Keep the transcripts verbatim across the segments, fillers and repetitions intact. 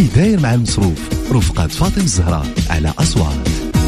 كي داير مع المصروف رفقة فاطمة الزهراء على أصوات.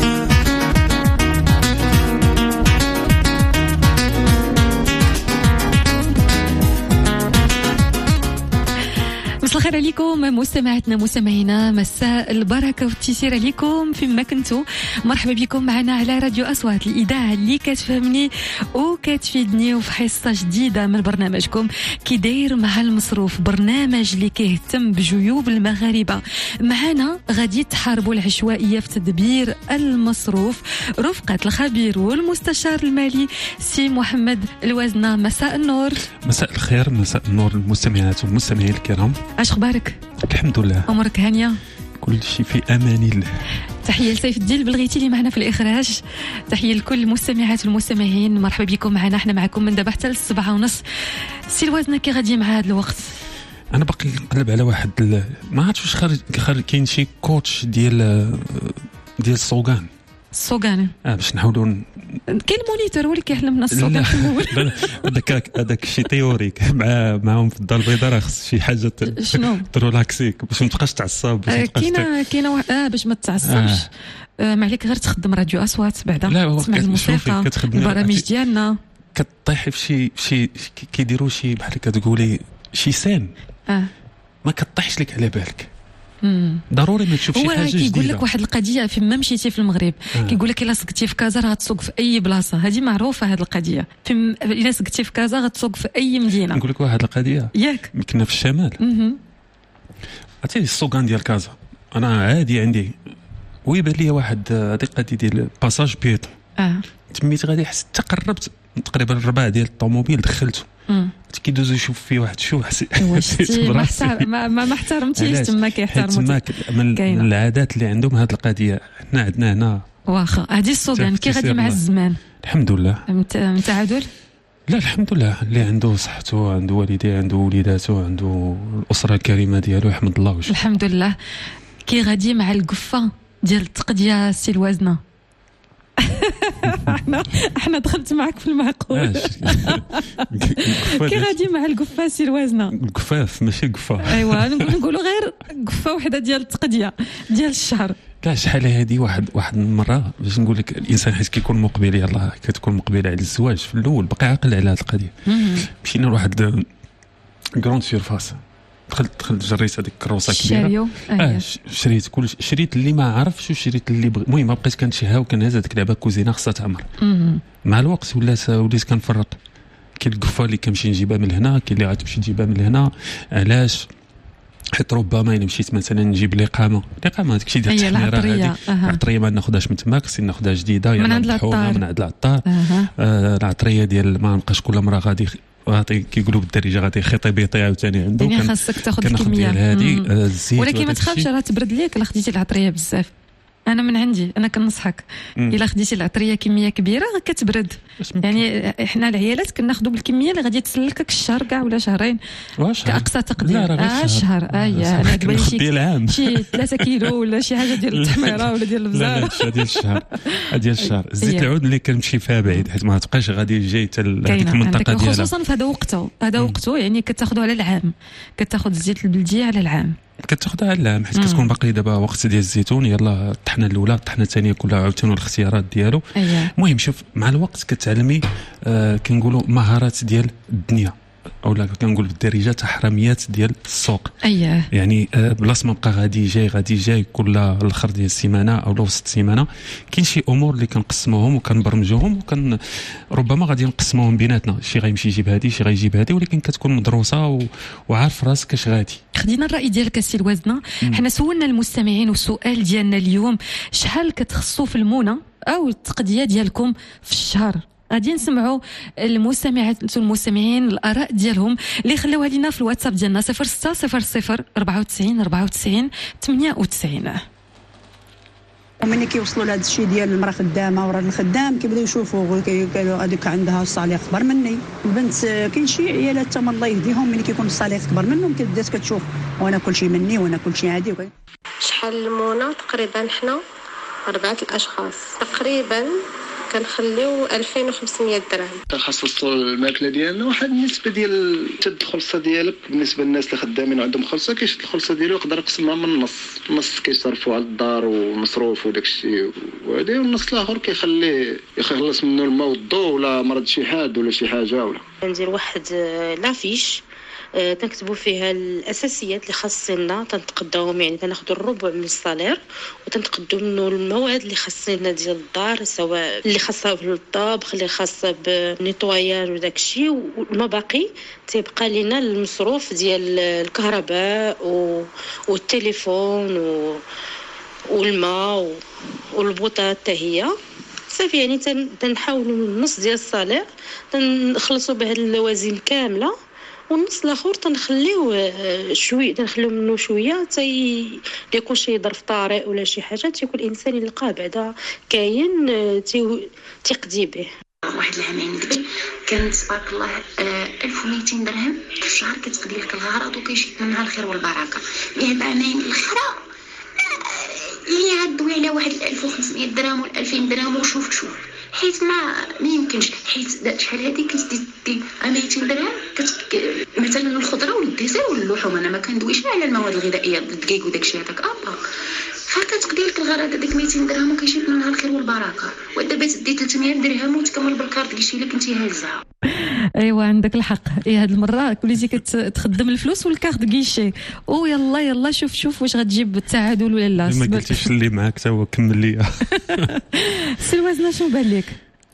مساء الخير عليكم مستمعاتنا مستمعينا، مساء البركة والتيسير عليكم فيما كنتوا. مرحبا بكم معنا على راديو أصوات، الإذاعة اللي كتفهمني وكتفيدني، وفي حصة جديدة من برنامجكم كي داير مع المصروف، برنامج اللي كيهتم بجيوب المغاربة. معنا غادي تحاربوا العشوائية في تدبير المصروف رفقة الخبير والمستشار المالي سي محمد الوازنة. مساء النور. مساء الخير، مساء النور المستمعات والمستمعين الكرام. اش اخبارك؟ الحمد لله، امورك هانيه؟ كل شيء في امان الله. تحيه لسيف الدين البلغيتي اللي معنا في الاخراج، تحيه لكل المستمعات والمستمعين. مرحبا بكم معنا، احنا معكم من دابا حتى للسبعة ونص. سي الوازنه كي غادي مع هذا الوقت؟ انا باقي نقلب على واحد ال... ما عرفتش واش خارج خارج كاين شي كوتش ديال ديال السوغان السوغان اه باش نحاولوا ن... كاين مونيتور هو اللي كيعلمنا السوغان في الاول. هذاك هذاك شي تيوريك مع معاهم في الدار البيضاء، راه خص شي حاجه شنو ترولاكسيك باش ما تبقاش تعصب، باش ما تبقاش كاينه كاينه واحد اه باش ما تعصبش. آه. ما عليك غير تخدم راديو اصوات بعدا، تسمع الموسيقى البرامج ديالنا، كطيحي في شي شي كيديروا شي بحال كتقولي شي سين اه ما كطيحش لك على بالك. مم. ضروري ما تشوف شي حاجه جديده. كيقول لك واحد القضيه فيما مشيتي في المغرب، آه. كيقول لك الا سقتي في كازا راه تسوق في اي بلاصه. هذه معروفه هذه القضيه، فيما الا سقتي في كازا غتسوق في اي مدينه. نقول لك واحد القضيه ياك كنا في الشمال، عرفتي السوقان ديال كازا، انا عادي عندي ويبان لي واحد هذه القضيه ديال باساج بيتو. اه تميت غادي حتى قربت تقريبا الربع ديال الطوموبيل دخلته، كيدوز يشوف فيه واحد شو حسيت ما ما ما احترمتيش تما كيحترموا من العادات اللي عندهم هذه القضيه. حنا عندنا هنا واخا هذه السوغان كي غادي مع الزمان. الحمد لله. انت عادل؟ لا الحمد لله، اللي عنده صحته، عنده والديه، عنده وليداته، عنده الاسره الكريمه ديالو، يحمد الله وجه. الحمد لله. كي غادي مع القفه ديال التقديه سي الوازنه. احنا احنا دخلت معك في المعقول. كي غادي مع القفه سي الوازنه؟ القفاف ماشي القفه. ايوا نقولوا غير قفه وحده ديال التقديه ديال الشهر. لا شحال هذه واحد واحد المره باش نقول لك، الانسان حيت كيكون مقبل يلاه كتكون مقبله على الزواج في الاول بقى عاقل على هذه القضيه. مشينا لواحد كروند سيرفاس، دخلت دخلت جريت هذيك الكروسه كبيره، اه شريت كل شريت اللي ما عرفش وشريت اللي بغ... المهم ما بقيت كنشهى وكنهز هذيك اللعبه كوزينه خصها تعمر. مع الوقت ولات وليت كنفرق، كاين القفه اللي كنمشي نجيبها من هنا، كاين اللي غتمشي تجيبها من هنا. علاش؟ حيت ربما الا مشيت مثلا نجيب الاقامه الاقامه هذاك الشيء ديال التحميره، هذيك العطريه ما ناخذهاش من تما، خصني ناخذها جديده من عند العطار، من عند العطار. آه العطريه ديال ما نبقاش كل مره غادي غادي كيقولوا بالدارجه غادي خيطي بيطي عاوتاني عنده، يعني خاصك تاخذ الكميه هذه الزيت. ولكن ما تخافش راه تبرد ليك الا خديتي العطريه بزاف. انا من عندي انا كنصحك الا خديتي العطريه كميه كبيره كتبرد. يعني احنا العيالات كناخذوا بالكميه اللي غادي تسلكك الشهر كاع ولا شهرين كاقصى تقدير. اه شهر اييه انا قبل شي شي ثلاثة كيلو ولا شي حاجه ديال التحميره ولا ديال البزار. لا ديال الشهر ديال الشهر. الزيت العود اللي كنمشي فيها بعيد حيت ما تبقاش غادي جاي حتى لهذيك المنطقه ديالها، خصوصا في هذا وقته هذا وقته يعني كتاخذوا على العام، كتاخذ الزيت البلديه على العام، كتاخذها على العام حيت كتكون باقي دابا وقت ديال الزيتون. يلا الطحنه الاولى الطحنه الثانيه كلها عاوتاني الاختيارات ديالو. المهم شوف مع الوقت كتعلمي آه كنقولوا مهارات ديال الدنيا، اولا كنقول بالدارجه تحرميات ديال السوق. اييه يعني آه بلاص ما بقى غادي جاي غادي جاي كل الاخر ديال السيمانه او وسط السيمانه، كاين شي امور اللي كنقسموهم وكنبرمجوهم وكن ربما غادي نقسموهم بيناتنا، شي غيمشي يجيب هذه شي غيجيب هذه، ولكن كتكون مدروسه و... وعارف راسك اش غادي. خدينا الراي ديالك السي الوازنه. حنا سولنا المستمعين والسؤال ديالنا اليوم شحال كتخصوا في المونه او التقديه ديالكم في الشهر. غادي نسمعوا المستمعات والمستمعين الاراء ديالهم اللي خلوها لينا في الواتساب ديالنا صفر ستة صفر صفر أربعة وتسعين أربعة وتسعين ثمانية وتسعين. ومني كيوصلوا لهذا الشيء ديال المراه خدامه ورا الخدام كيبداو يشوفوا قالوا هذيك عندها الصالح اكبر مني. البنت كاين شي عيالات تما الله يهديهم ملي كيكون الصالح اكبر منهم كتبدا كتشوف وانا كل شيء مني وانا كل شيء عادي. شحال المونه؟ تقريبا حنا أربعة الاشخاص تقريبا كنخليو ألفين وخمسمية درهم. تخصصوا الماكله ديالنا واحد النسبه ديال تد الخلصه ديالك بالنسبه للناس اللي خدامين عندهم خلصه كيشد الخلصه ديالو يقدر يقسمها من النص النص كيصرفوا على الدار والمصروف وداك الشيء وهذا والنص الاخر كيخليه يخلص منه الماء والضوء ولا مرض شي حاد ولا شي حاجه ولا ندير واحد لافيش تنكتبوا فيها الاساسيات اللي خاصنا تنتقداوهم، يعني تناخذوا الربع من الصالير وتنتقدوا منه المواد اللي خاصنا ديال الدار، سواء اللي خاصه بالطبخ اللي خاصه بالنيطواياج وداك الشيء، والمباقي تيبقى لنا المصروف ديال الكهرباء والتليفون والماء والبوطات حتى هي صافي. يعني تنحاولوا من النص ديال الصالير تنخلصوا بهذه اللوازم كامله، والنص الاخر تنخليوه شويه تنخليو منه شويه تي يكون شي ظرف طارئ ولا شي حاجه تيكون الانسان يلقاه بعدا كاين تيقضي به. واحد العامين قبل كانت تبارك الله ألف ومئتين درهم في الشهر كتقضي لك الغرض وكيجيك منها الخير والبركه. ليه العامين الاخرى اللي عدوا على واحد ألف وخمسمية درهم ولا ألفين درهم وشوف شوف حيت ما ما يمكنش، حيت شحال هذه كتدي مئتين درهم كت مثلا الخضره والديسير واللحوم. انا ما كندويش على المواد الغذائيه الدقيق وداكشي هذاك ابا، فكتقضي لك الغرض هذيك مئتين درهم وكيجيك منها الخير والبركه. ودابا تدي ثلاثمية درهم وتكمل بالكارت كيشي لك انت هازها. ايوا عندك الحق. اي هاد المره كليتي كتخدم الفلوس والكارت كيشي او يلا يلا شوف شوف واش غتجيب التعادل ولا لا. ما قلتيش اللي معاك تا هو كمل ليا. سلوازنا شنو بان لك؟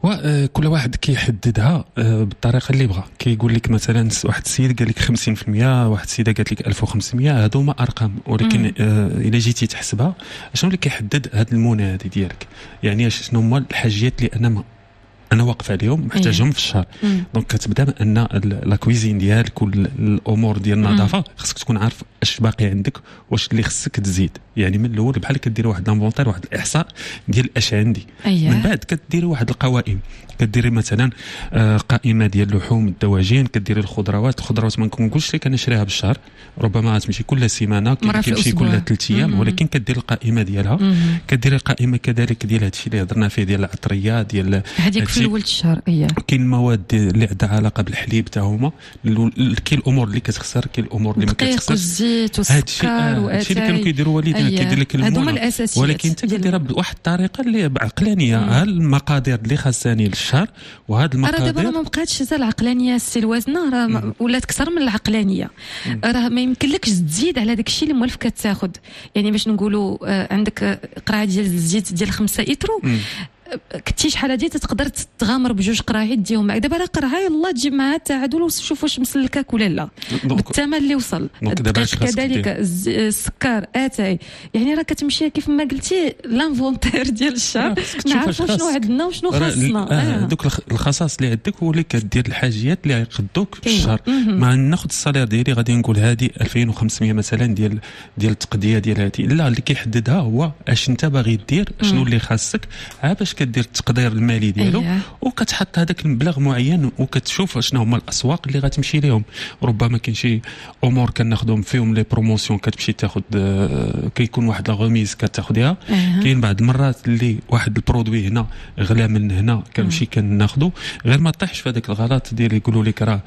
كل واحد كيحددها بالطريقه اللي بغى. كيقول لك مثلا واحد السيد قال لك خمسين بالمية، واحد السيده قالت لك ألف وخمسمية، هادو هما ارقام، ولكن الا جيتي تحسبها شنو اللي كيحدد هاد المونه هذه ديالك؟ يعني شنو هما الحاجيات اللي انا انا واقف عليهم محتاجهم في الشهر. دونك كتبدا بان لا كويزين ديالك والامور ديال النظافه خصك تكون عارف اش باقي عندك واش اللي خصك تزيد. يعني من الاول بحال كدير واحد لانفونتير، واحد الاحصاء ديال اش عندي. أيه. من بعد كديري واحد القوائم، كديري مثلا قائمه ديال اللحوم الدواجن، كديري الخضروات الخضروات ما كنقولش لك انا شريها بالشهر، ربما تمشي كل سيمانه، كيمشي كل ثلاث ايام، ولكن كدير القائمه ديالها. كدير القائمه كذلك ديال هادشي اللي هضرنا فيه ديال العطريات ديال هذيك في اول الشهر. اييه كاين المواد اللي عندها علاقه بالحليب حتى هما، كاين الامور اللي كتخسر، كاين الامور اللي ما كتخسرش، الزيت والسكر واتاي. هادشي اللي كانوا كيديروا والدينا. أيه. كيدير لك المونه، ولكن انت كديرها بواحد الطريقه اللي بعقلانيه. ها المقادير اللي خاصاني للشهر وهاد المقادير. راه دابا ما بقاتش حتى العقلانيه السلوازنه، راه ولات اكثر من العقلانيه. راه ما يمكنلكش تزيد على داك الشيء اللي مولف كتاخذ. يعني باش نقولوا عندك قرعه ديال الزيت ديال خمسة ايترو، كنتي شحال هادي تقدر تغامر بجوج قراعيت ديهم معك. دابا راه قرعه يلا تجيب معها التعادل وشوف واش مسلكاك ولا لا بالثمن اللي وصل. كذلك السكر اتاي، يعني راه كتمشي كيف ما قلتي لانفونتير ديال الشهر، نعرفوا شنو عندنا وشنو خاصنا. دوك الخصائص اللي عندك هو اللي كدير الحاجيات اللي غيقدوك في الشهر. ما ناخذ الصالير ديالي غادي نقول هذه ألفين وخمسمية مثلا ديال ديال التقضيه ديال هذه، لا اللي كيحددها هو اش انت باغي دير، شنو اللي خاصك، عا باش كدير التقدير المالي ديالو. أيه. وكتحط هذاك المبلغ معين وكتشوف شنو هما الاسواق اللي غتمشي ليهم. ربما كاين شي امور كناخذهم فيهم لي بروموسيون، كتمشي تاخذ كيكون واحد لا غوميز كتاخذيها. أيه. كاين بعض المرات اللي واحد البرودوي هنا غلا من هنا كنمشي كناخذو، غير ما طيحش في هذاك الغلط ديال يقولوا لك راه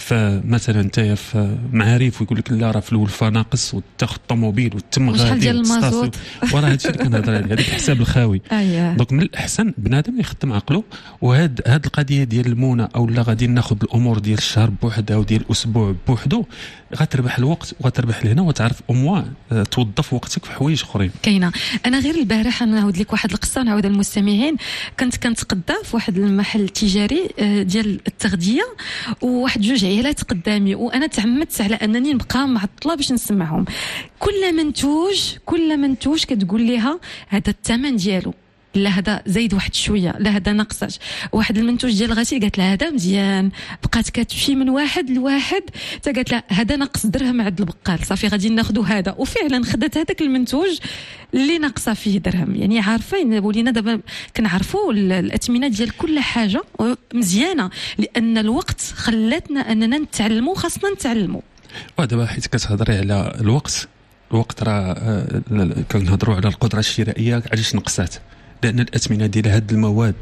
مثلا نتايا في معارف ويقول لك لا راه في الولفه ناقص وتاخذ الطوموبيل وتم غادي المازوت. وراه هادشي اللي كنهضر عليه، هذاك الحساب الخاوي. أيه. دونك من الاحسن بنادم يخدم عقله. وهاد هاد القضيه ديال المونه او لا غادي ناخذ الامور ديال الشهر بوحدها وديال الاسبوع بوحدو، غتربح الوقت وغتربح لهنا وتعرف اموا توظف وقتك في حوايج اخرين. كاينه. انا غير البارح نعاود لك واحد القصه نعاود المستمعين. كنت كنتقدى في واحد المحل تجاري ديال التغذيه، وواحد جوج عيالات قدامي، وانا تعمدت على انني نبقى معطله باش نسمعهم. كل منتوج كل منتوج كتقول ليها هذا الثمن ديالو، لا هذا زايد واحد شويه، لا هذا ناقصاش. واحد المنتوج ديال الغسيل قالت لها هذا مزيان، بقات كتمشي من واحد لواحد حتى قالت لها هذا ناقص درهم عند البقال، صافي غادي ناخذوا هذا. وفعلا خدات هذاك المنتوج اللي ناقصه فيه درهم. يعني عارفين ولينا دابا كنعرفوا الاثمنه ديال كل حاجه مزيانه، لان الوقت خلاتنا اننا نتعلموا، خاصنا نتعلموا. ودابا حيت كتهضري على الوقت، الوقت راه كنهضروا على القدره الشرائيه علاش نقصات، لان الاثمنه ديال هاد المواد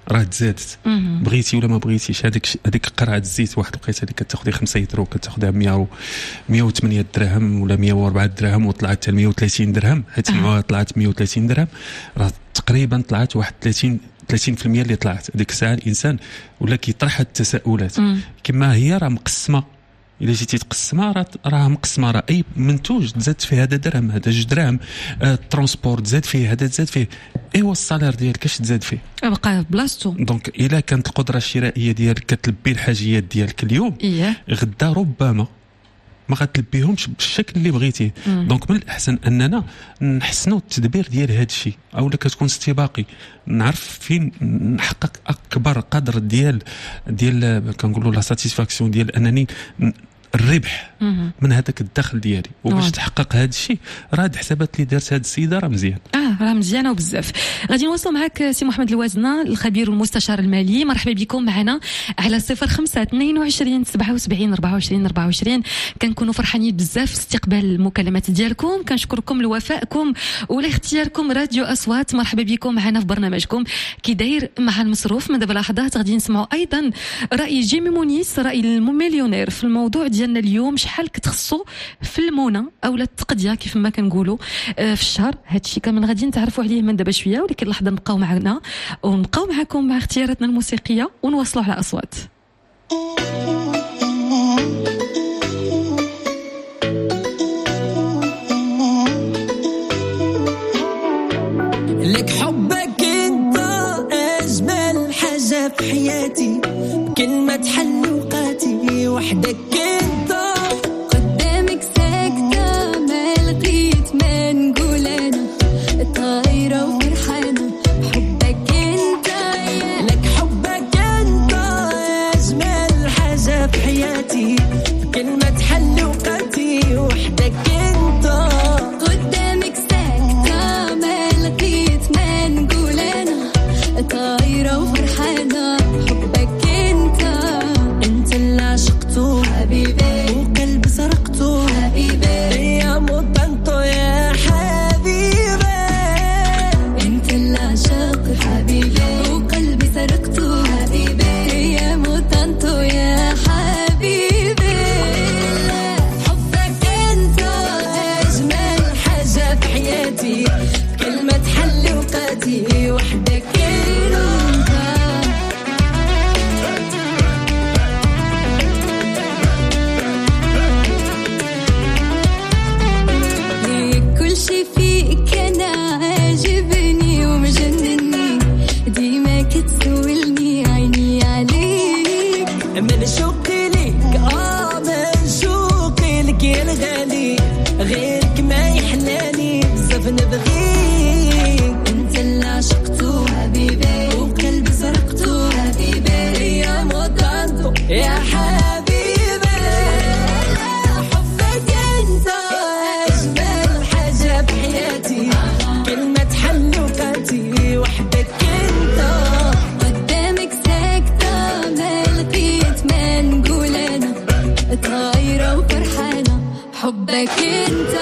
راه تزادت بغيتي ولا ما بغيتيش. هذيك هذيك قرعه الزيت واحد الوقيته اللي كتاخذي خمسة يورو كتاخذها مية وثمانية دراهم ولا مية وأربعة دراهم وطلعت حتى مية وثلاثين درهم، حيت المعوه طلعت مية وثلاثين درهم، راه تقريبا طلعت واحد ثلاثين ثلاثين بالمئة اللي طلعت. هذيك الساعه الانسان ولا كيطرح التساؤلات كما هي راه مقسمه. إلا جيتي تقسمها راه راه مقسمه، راه اي منتوج تزاد فيه هذا درهم هذا جوج دراهم، الترونسبور تزاد فيه هذا تزاد فيه، ايوا الصالير ديالك اش تزاد فيه بقى بلاصتو. دونك الا كانت القدره الشرائيه ديالك كتلبي الحاجيات ديالك اليوم إيه؟ غدا ربما ما غتلبيهمش بالشكل اللي بغيتي. دونك من الاحسن اننا نحسنوا التدبير ديال هذا الشيء، اولا كتكون استباقي نعرف فين نحقق اكبر قدر ديال ديال كنقولوا لا ساتيسفاكسيون ديال انني الربح من هذاك الدخل ديالي. وباش تحقق هذا الشيء راه هاد الحسابات اللي دارت هذه السيده راه مزيان. اه راه مزيانه وبزاف. غادي نواصلوا معك سي محمد الوازنه الخبير والمستشار المالي. مرحبا بكم معنا على صفر خمسة اثنين وعشرين سبعة وسبعين أربعة وعشرين أربعة وعشرين. كنكونوا فرحانين بزاف في استقبال المكالمات ديالكم، كنشكركم لوفائكم ولاختياركم راديو اصوات. مرحبا بكم معنا في برنامجكم كي داير مع المصروف. من دابا لحظات غادي نسمعوا ايضا راي جيمي مونيس راي المليونير في الموضوع ديالنا اليوم، شحال كتخصو في المونه اولا التقديه كيف ما كنقولوا في الشهر. هادشي كامل غادي نتعرفوا عليه من دابا شويه، ولكن لحظه نبقاو معنا ونبقاو معكم مع اختياراتنا الموسيقيه ونواصلوا على اصوات. لك حبك انت اجمل حاجه في حياتي، كلمه حل وقاتي وحدك انت قدامك ساكته ما لقيت ما نقول انا طايره وفرحانه بحبك انت. لك حبك انت اجمل حاجه في حياتي، كلمه حل وقاتي وحدك انت قدامك ساكته ما لقيت ما نقول انا طايره وفرحانه بحبك انت. انت اللي عشقته حبيبي وقلبي سرقته حبيبي يا موطنتو يا حبيبي. انت اللي عشقته حبيبي وقلبي سرقته حبيبي يا موطنتو يا حبيبي. حبك انت اجمل حاجه في حياتي، كلمه حل وقاتي وحدك انت. كل شي فيك انا عاجبني ومجنني، ديما كتسولني عيني عليك من شوقي ليك اه من شوقي لك يا الغالي، غيرك ما يحلاني بزاف نبغيك. انت اللي عشقته حبيبي وقلبي سرقته حبيبي يا موطنتو يا حبيبي. حبك انت اجمل حاجه في حياتي، كلمه حل وقاتي وحدك انت قدامك ساكته ما لقيت ما نقول انا طايره وفرحانه حبك انت.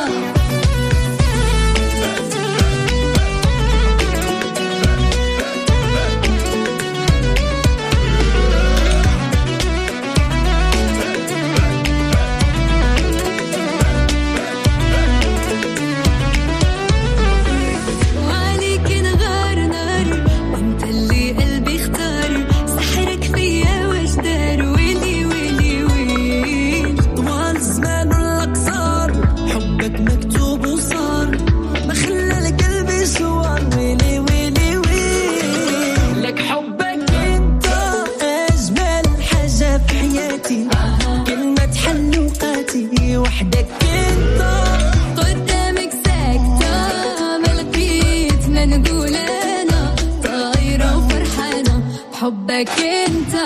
كلمة حل وقاتي وحدك انت قدامك ساكتة ما لقيت ما نقول انا طايرة وفرحانة بحبك انت.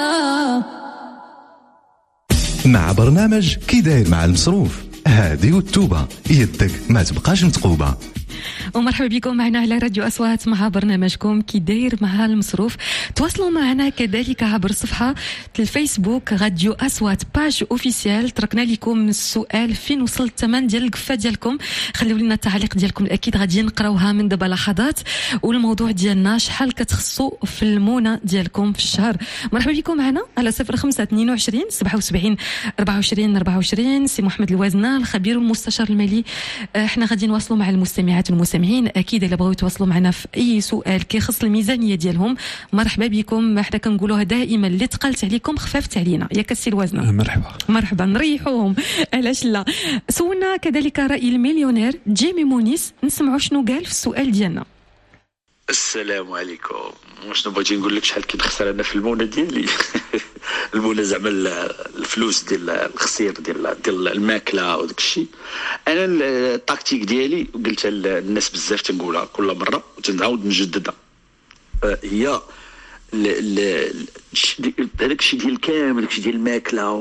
مع برنامج كي داير مع المصروف هادي والتوبة يدك ما تبقاش متقوبة. ومرحبا بكم معنا على راديو أصوات مع برنامجكم كي داير مع المصروف. تواصلوا معنا كذلك عبر صفحة الفيسبوك راديو أصوات باج اوفيسيال. تركنا لكم السؤال فين وصل الثمن ديال القفة ديالكم، خليو لنا التعليق ديالكم الأكيد غادي نقراوها من دابا لحظات. والموضوع ديالنا شحال كتخصوا في المونة ديالكم في الشهر. مرحبا بكم معنا على صفر خمسة اثنين وعشرين سبعة وسبعين أربعة وعشرين أربعة وعشرين. سي محمد الوازنة الخبير والمستشار المالي. احنا غادي نواصلوا مع المستمعات والمستمعين. اكيد الا بغاو يتواصلوا معنا في اي سؤال كيخص الميزانيه ديالهم مرحبا بكم. احنا كنقولوها دائما اللي تقلت عليكم خففت علينا ياك السي الوازنة. مرحبا مرحبا نريحوهم علاش لا. سولنا كذلك راي المليونير جيمي مونيس، نسمعوا شنو قال في السؤال ديالنا. السلام عليكم. شنو بغيتي نقول لك شحال كنخسر انا في المونه ديالي المونه زعما الفلوس ديال الخسير ديال ديال الماكله وداك الشيء. انا التكتيك ديالي قلتها للناس بزاف تنقولها كل مره وتنعاود نجددها، هي هذاك الشيء ديال كامل داك الشيء ديال الماكله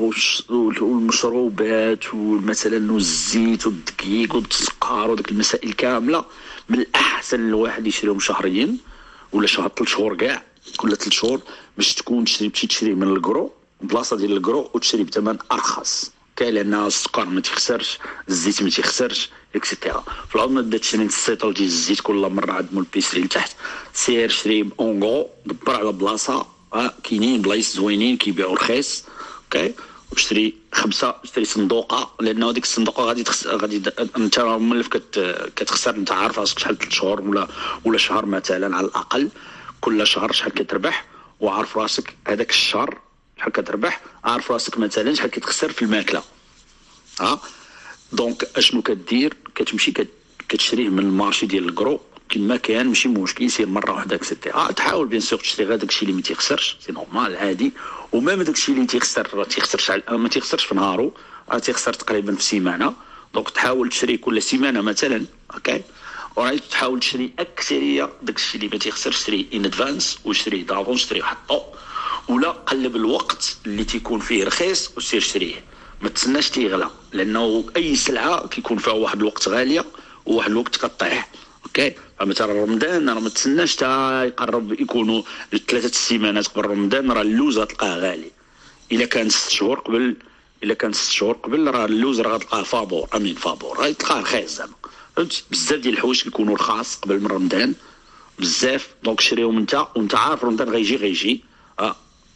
والمشروبات ومثلا والزيت والدقيق والسكر وداك المسائل كامله من الاحسن الواحد يشريهم شهريا ولا شهر ثلاث شهور كاع كل ثلاث شهور باش تكون تشري تمشي تشري من الكرو بلاصه ديال الكرو وتشري بثمن ارخص كاين، لان السكر ما تيخسرش، الزيت ما تيخسرش اكسيتيرا. في العوض ما بدات تشري السيطول ديال الزيت كل مره عند مول بيسري لتحت، سير شري اونغو دبر على بلاصه ها كاينين بلايص زوينين كيبيعوا رخيص اوكي، وشري خمسه شري صندوقه، لانه ديك الصندوقه غادي تخس... غادي انت ملف كت... كتخسر، انت عارف راسك شحال ثلاث شهور ولا ولا شهر مثلا على الاقل، كل شهر شحال كتربح وعارف راسك هذاك الشهر شحال كتربح، عارف راسك مثلا شحال كتخسر في الماكله ها. دونك اشنو كدير؟ كتمشي كت... كتشريه من المارشي ديال الكرو كما كان، ماشي مشكل يصير مره واحده اكسيتيرا. تحاول بيان سور تشري غير داكشي اللي ما تيخسرش سي نورمال عادي، ومام داكشي اللي تيخسر تيخسرش ما تيخسرش في نهارو، تيخسر تقريبا في سيمانه. دونك تحاول تشري كل سيمانه مثلا اوكي، ورايت تحاول تشري اكثريه داكشي اللي ما تيخسرش، شري ان ادفانس وشري دافون، شري حطو ولا قلب الوقت اللي تيكون فيه رخيص وسير شريه، ما تسناش تيغلى، لانه اي سلعه كيكون فيها واحد الوقت غاليه وواحد الوقت كطيح اوكي. فمثلا رمضان راه ما تسناش تا يقرب يكونوا ثلاثه السيمانات قبل رمضان، راه اللوز غتلقاه غالي. الا كان ست شهور قبل الا كان ست شهور قبل راه اللوز راه غتلقاه فابور، امين فابور راه تلقاه رخيص زعما، فهمت؟ بزاف ديال الحوايج كيكونوا رخاص قبل من رمضان بزاف، دونك شريهم انت وانت عارف رمضان غيجي غيجي اه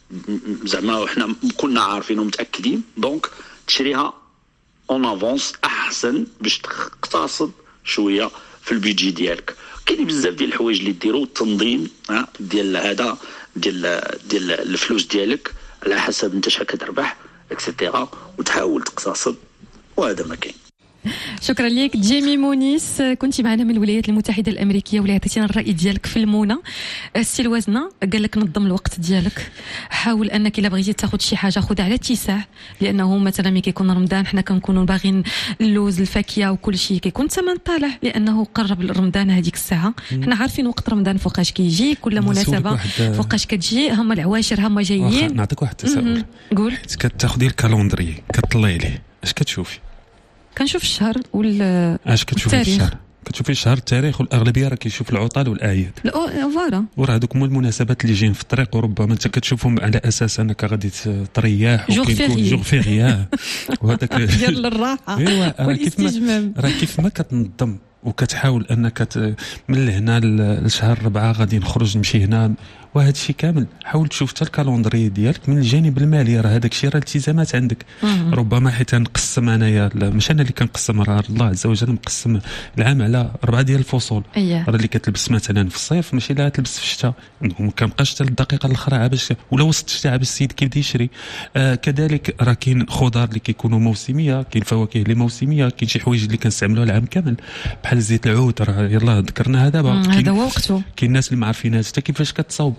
زعما حنا كنا عارفين ومتاكدين، دونك تشريها اون افونس احسن باش تقتصد شويه في البيجي ديالك. كاين بزاف ديال الحوايج اللي ديروا التنظيم ها ديال هذا ديال ديال الفلوس ديالك على حسب انت شحال كتربح اكسيتيرا، وتحاول تقتصد، وهذا ما كاين. شكرا لك جيمي مونيس، كنتي معنا من الولايات المتحده الامريكيه واللي عطيتينا الراي ديالك في المونه. السي الوازنه قال لك نظم الوقت ديالك، حاول انك الا بغيتي تاخذ شي حاجه خذها على اتساع، لانه مثلا ملي كيكون رمضان حنا كنكونوا باغيين اللوز الفاكهه وكل شيء كيكون الثمن طالع، لانه قرب رمضان هذيك الساعه. حنا عارفين وقت رمضان فوقاش كيجي، كل مناسبه فوقاش كتجي، هما العواشر هما جايين. نعطيك واحد التساؤل، قول. كتاخذي الكالندري كطلعي ليه اش كتشوفي؟ كنشوف الشهر وال اش كتشوفي الشهر؟ كتشوفي الشهر التاريخ، والاغلبيه راه كيشوف العطل والاعياد. لا فوالا، وراه هذوك هما المناسبات اللي جايين في الطريق، وربما انت كتشوفهم على اساس انك غادي تريح وكيكون جوغ فيغيا وهذاك ديال الراحه والاستجمام. راه كيف ما كتنظم وكتحاول انك ت... من هنا لشهر ربعة غادي نخرج نمشي هنا، وهذا الشيء كامل حاول تشوف حتى الكالندري ديالك من الجانب المالي، راه هذاك الشيء راه التزامات عندك. مم. ربما حيت نقسم انايا مش انا اللي كنقسم، راه الله عز وجل مقسم العام على اربعه ديال الفصول. أيه. راه اللي كتلبس مثلا في الصيف ماشي اللي تلبس في الشتاء، ما كنبقاش حتى الدقيقه الاخرى باش ولا وسط الشتاء باش السيد كيبدا يشري. آه كذلك راه كاين خضار اللي كيكونوا موسميه، كاين فواكه اللي موسميه، كاين شي حوايج اللي كنستعملوها العام كامل بحال زيت العود، راه يلاه ذكرناها دابا. هذا هو وقته. كاين الناس اللي ما عارفينهاش حتى كيفاش كتصاوب.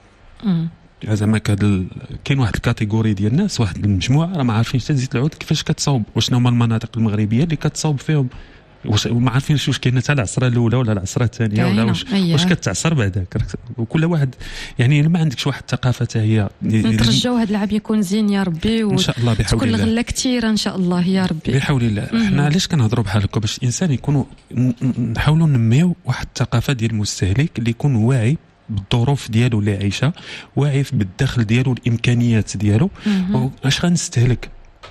زعما كاد كاين واحد الكاتيجوري ديال الناس، واحد المجموعه راه ما عارفينش حتى زيت العود كيفاش كتصاوب، وشنو هما المناطق المغربيه اللي كتصاوب فيهم واش ما عارفينش واش كاينه حتى العصره الاولى ولا العصره الثانيه ولا واش أيه. واش كتعصر بعداك. وكل واحد يعني ما عندكش واحد الثقافه حتى هي. نترجاو هذا اللعب يكون زين يا ربي ان شاء الله بحول الله. تكون الغله كثيره ان شاء الله يا ربي بحول الله. احنا علاش كنهضروا بحال هكا؟ باش الانسان يكون نحاولوا ننميو واحد الثقافه ديال المستهلك اللي يكون واعي بالظروف ديالو اللي عايشه، واعي بالدخل ديالو الامكانيات ديالو، واش غنستهلك.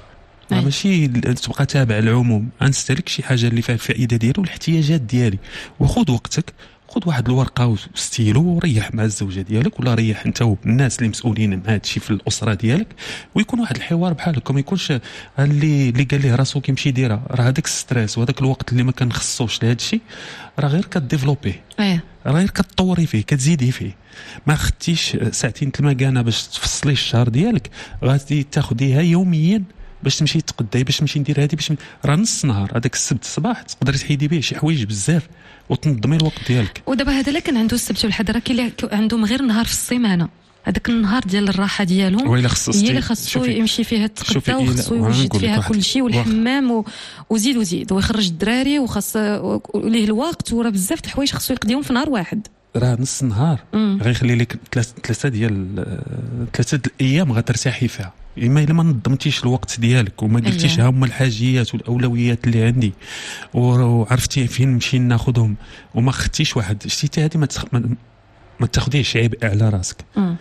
ماشي تبقى تابع العموم، غنستهلك شي حاجه اللي فيها الفائده ديالو والاحتياجات ديالي. وخذ وقتك، خذ واحد الورقه وستيلو وريح مع الزوجه ديالك ولا ريح انت والناس اللي مسؤولين عن هذا الشيء في الاسره ديالك، ويكون واحد الحوار بحال هكا. ما يكونش اللي اللي قال ليه راسو كيمشي دايره، راه هذاك الستريس وهذاك الوقت اللي ما كنخصوش لهذا الشيء راه غير كديفلوبيه، ايه راه غير كتطوري فيه، كتزيدي فيه. ما خدتيش ساعتين المكانه باش تفصلي الشهر ديالك، غادي تاخديها يوميا باش تمشي تقداي، باش تمشي ندير هذه، باش راه نص نهار هذاك السبت الصباح تقدري تحيدي به شي حوايج بزاف وتنظمي الوقت ديالك. ودابا هذا لا كان عنده السبت والحد، راه كاين عندهم غير نهار في السيمانه، هذاك النهار ديال الراحه ديالهم هي اللي خاصو يمشي فيها يتقدا وخاصو يوجد فيها كل شيء والحمام و... وزيد وزيد ويخرج الدراري وخاص ليه الوقت، وراه بزاف د الحوايج خاصو يقضيهم في نهار واحد. راه نص نهار غيخلي لك ثلاثه ديال ثلاثه الايام غترتاحي فيها. اما الا ما نظمتيش الوقت ديالك وما قلتيش ها هما الحاجيات والاولويات اللي عندي وعرفتي فين نمشي ناخذهم وما خدتيش واحد شتي هذه ما, تخ... ما تاخذيش عبء على راسك. م.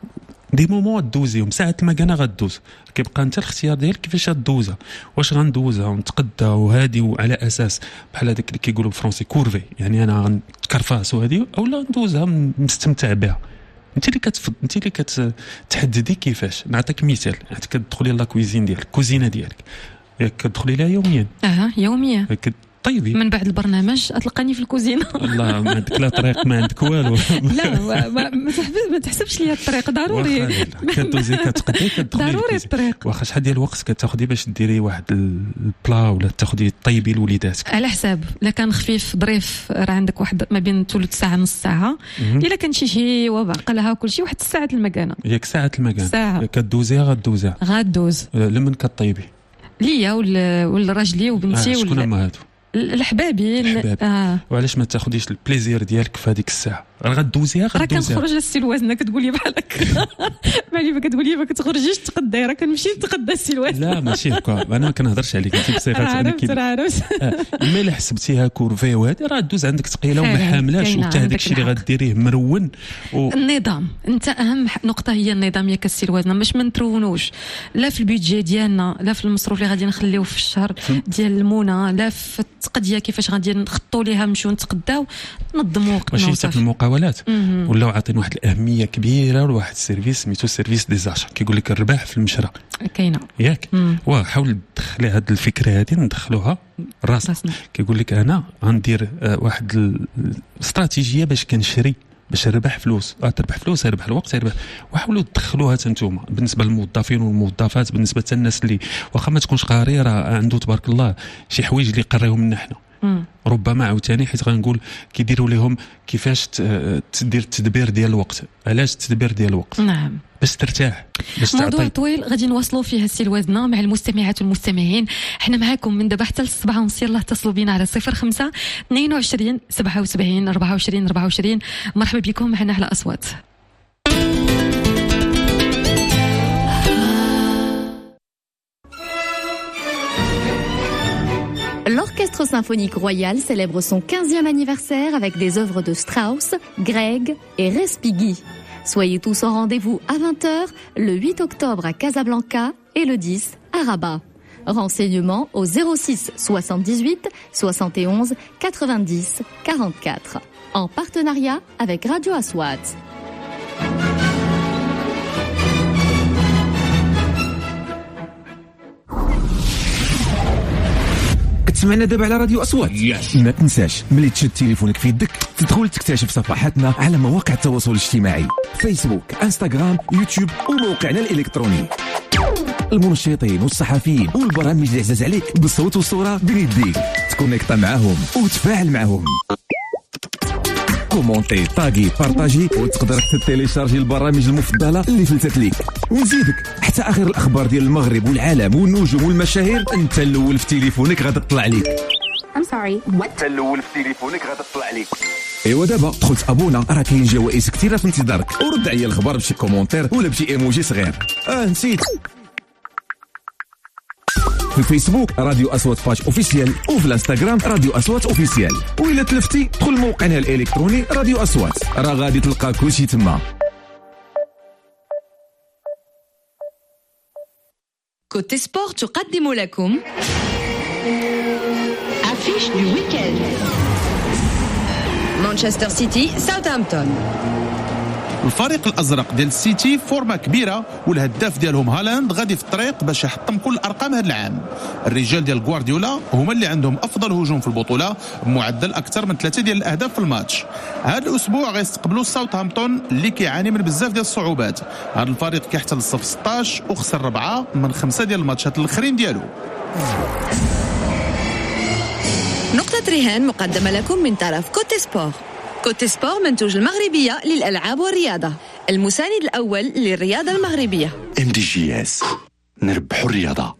دي مومون دوزيهم ساعه المكانه غدوز، كيبقى انت الاختيار ديالك كيفاش غدوزها، واش غندوزها ونتقدى وهادي وعلى اساس بحال هذاك اللي كيقولوا بالفرنسي كورفي، يعني انا غنتكرفاس وهادي، اولا ندوزها مستمتع بها. انت اللي كتفض انت اللي كتحددي كيفاش. نعطيك مثال، حيت كتدخلي لا كويزين ديالك الكوزينه ديالك كتدخلي لها يوميا اه يوميا طيبي من بعد البرنامج تلقاني في الكوزينه. والله ما عندك لا طريق ما عندك والو. لا ما, ما تحسبش لي الطريق ضروري كدوزي كتقدي كتدخلي ضروري الطريق. واخا شحال ديال الوقت كتاخدي باش ديري واحد البلا ولا تاخدي طيبي لوليداتك على حساب؟ لا كان خفيف ظريف راه عندك واحد ما بين ثلث ساعه نص ساعه، الا كان شي شي وبعقلها كل شيء واحد ساعه المكانه. ياك ساعه المكانه ساعه كدوزيها غدوزها غدوز لمن كطيبي ليا ولا ولا راجلي وبنتي آه ولا شكون هما هادو الحبابي. آه. وعلاش ما تاخديش البليزير ديالك في هذيك الساعه؟ راه غدوزيها غدوزيها. راه كنخرج السي الوزنه كتقول لي بحال هكا مالي ما كتقول لي ما كتخرجيش تقداي، راه كنمشي نتقدى السي الوزنه. لا ماشي هكا، انا ما كنهضرش عليك انت بصفه انك عارف اما الا حسبتيها كورفي وهذه راه دوز عندك ثقيله وما حاملاش، وحتى هذاك الشيء اللي غديريه مرون و... النظام. انت اهم نقطه هي النظام ياك السي الوزنه، باش ما نترونوش لا في البيدجي ديالنا لا في المصروف اللي غادي نخليوه في الشهر ديال المونه، لا في التقديه كيفاش غادي نخطوا ليها نمشيو نتقداو نظموا وقتنا. ماشي حتى المقاولات ولاو عاطين واحد الاهميه كبيره لواحد السيرفيس سميتو سيرفيس دي زاشا، كيقول لك الربح في المشرى كاينه ياك. وحاول تدخلي هذه الفكره هذه ندخلوها راسنا. كيقول لك انا غندير واحد الاستراتيجيه باش كنشري باش نربح فلوس، تربح فلوس يربح الوقت يربح. وحاولوا تدخلوها انتم بالنسبه للموظفين والموظفات، بالنسبه حتى الناس اللي واخا ما تكونش قاري راه عنده تبارك الله شي حوايج اللي قريهم لنا حنا. ربما عاوتاني حيت غنقول كيديروا لهم كيفاش تدير التدبير ديال الوقت. علاش التدبير ديال الوقت؟ نعم باش ترتاح باش موضوع تعطي. طويل غادي نواصلوا فيه السي الوزنه مع المستمعات والمستمعين. احنا معاكم من دابا حتى للسبعة ونص. يلا اتصلوا بينا على صفر خمسة اثنين وعشرين سبعة وسبعين أربعة وعشرين أربعة وعشرين. مرحبا بكم معنا على أصوات. L'Orchestre symphonique royal célèbre son quinzième anniversaire avec des œuvres de Strauss, Grieg et Respighi. Soyez tous au rendez-vous à vingt heures le huit octobre à Casablanca et le dix à Rabat. Renseignements au zéro six soixante-dix-huit soixante et onze quatre-vingt-dix quarante-quatre. En partenariat avec Radio Aswat. تسمعنا دابا على راديو أصوات. yes. ما تنساش ملي تشد تليفونك في يدك تدخل تكتشف صفحاتنا على مواقع التواصل الاجتماعي فيسبوك انستغرام يوتيوب وموقعنا الإلكتروني. المنشطين والصحفيين والبرامج اللي عزاز عليك بالصوت والصورة بين يديك تكونيكتا معهم وتفاعل معهم. كومونتي طاقي بارطاجي وتقدر حتى تيليشارجي البرامج المفضله اللي فلتت ليك. ونزيدك حتى اخر الاخبار ديال المغرب والعالم والنجوم والمشاهير انت الاول في تليفونك غادي تطلع ليك. I'm sorry what تلول في تليفونك غتطلع لك. ايوا دابا دخلت ابونا راه كاين جوائز كثيره في انتظارك ورد عليا الخبر بشي كومونتير ولا بشي ايموجي صغير. اه نسيت في الفيسبوك راديو اصوات باج اوفيسيال وفي الانستغرام راديو اصوات اوفيسيال وإلا تلفتي دخل موقعنا الالكتروني راديو اصوات راه غادي تلقى كلشي تما. كوتي سبور تقدم لكم أفيش دو ويكند. مانشستر سيتي ساوثهامبتون. الفريق الازرق ديال السيتي فورمه كبيره والهداف ديالهم هالاند غادي في الطريق باش يحطم كل الارقام هذا العام. الرجال ديال غوارديولا هما اللي عندهم افضل هجوم في البطوله بمعدل اكثر من ثلاثه ديال الاهداف في الماتش. هذا الاسبوع غيستقبلوا ساوثهامبتون اللي كيعاني من بزاف ديال الصعوبات. هذا الفريق كيحتل الصف ستطاش وخسر ربعه من خمسه ديال الماتشات الاخرين ديالو. نقطة رهان مقدمة لكم من طرف كوتي سبور. كوتي سبور منتوج المغربية للألعاب والرياضة، المساند الأول للرياضة المغربية. ام دي جي اس نربحوا الرياضة.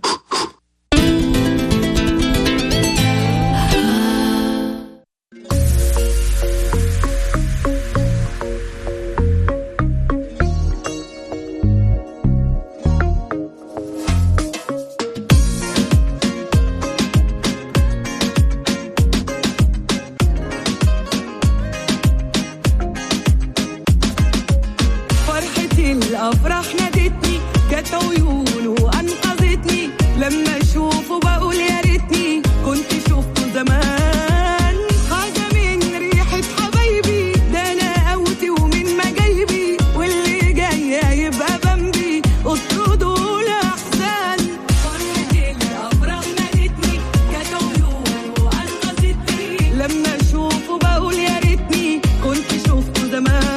الأفراح نادتني جت عيون وأنقذتني لما أشوفه بقول يا ريتني كنت شفته زمان. حاجة من ريحة حبايبي ده أنا قوتي ومن مجايبي واللي جاية يبقى بمبي اطردوا الأحزان. فرحة الأفراح نادتني جت عيون وأنقذتني لما أشوفه بقول يا ريتني كنت شفته زمان.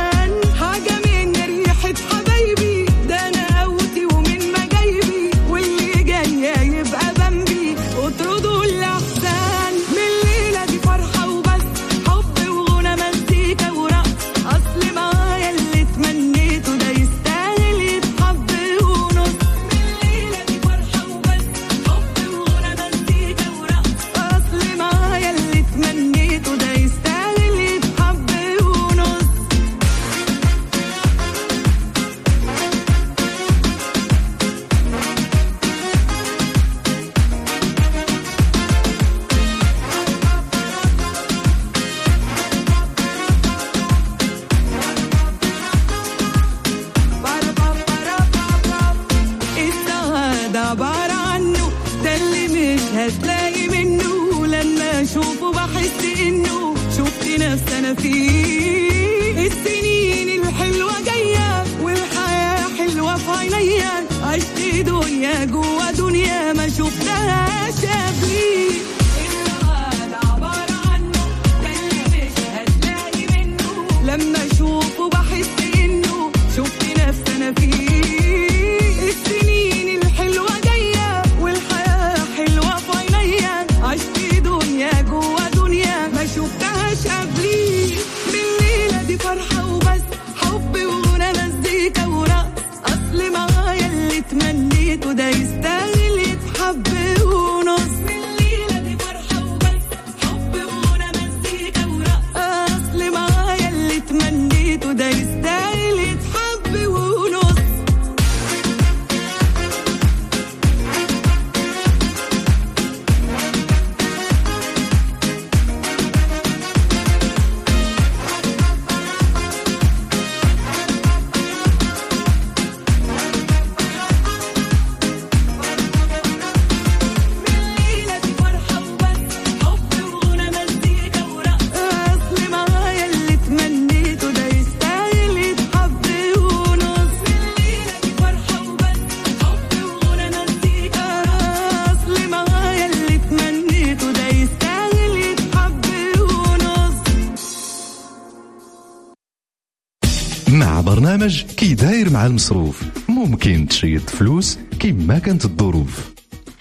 برنامج كي داير مع المصروف ممكن تشيد فلوس كيما كانت الظروف.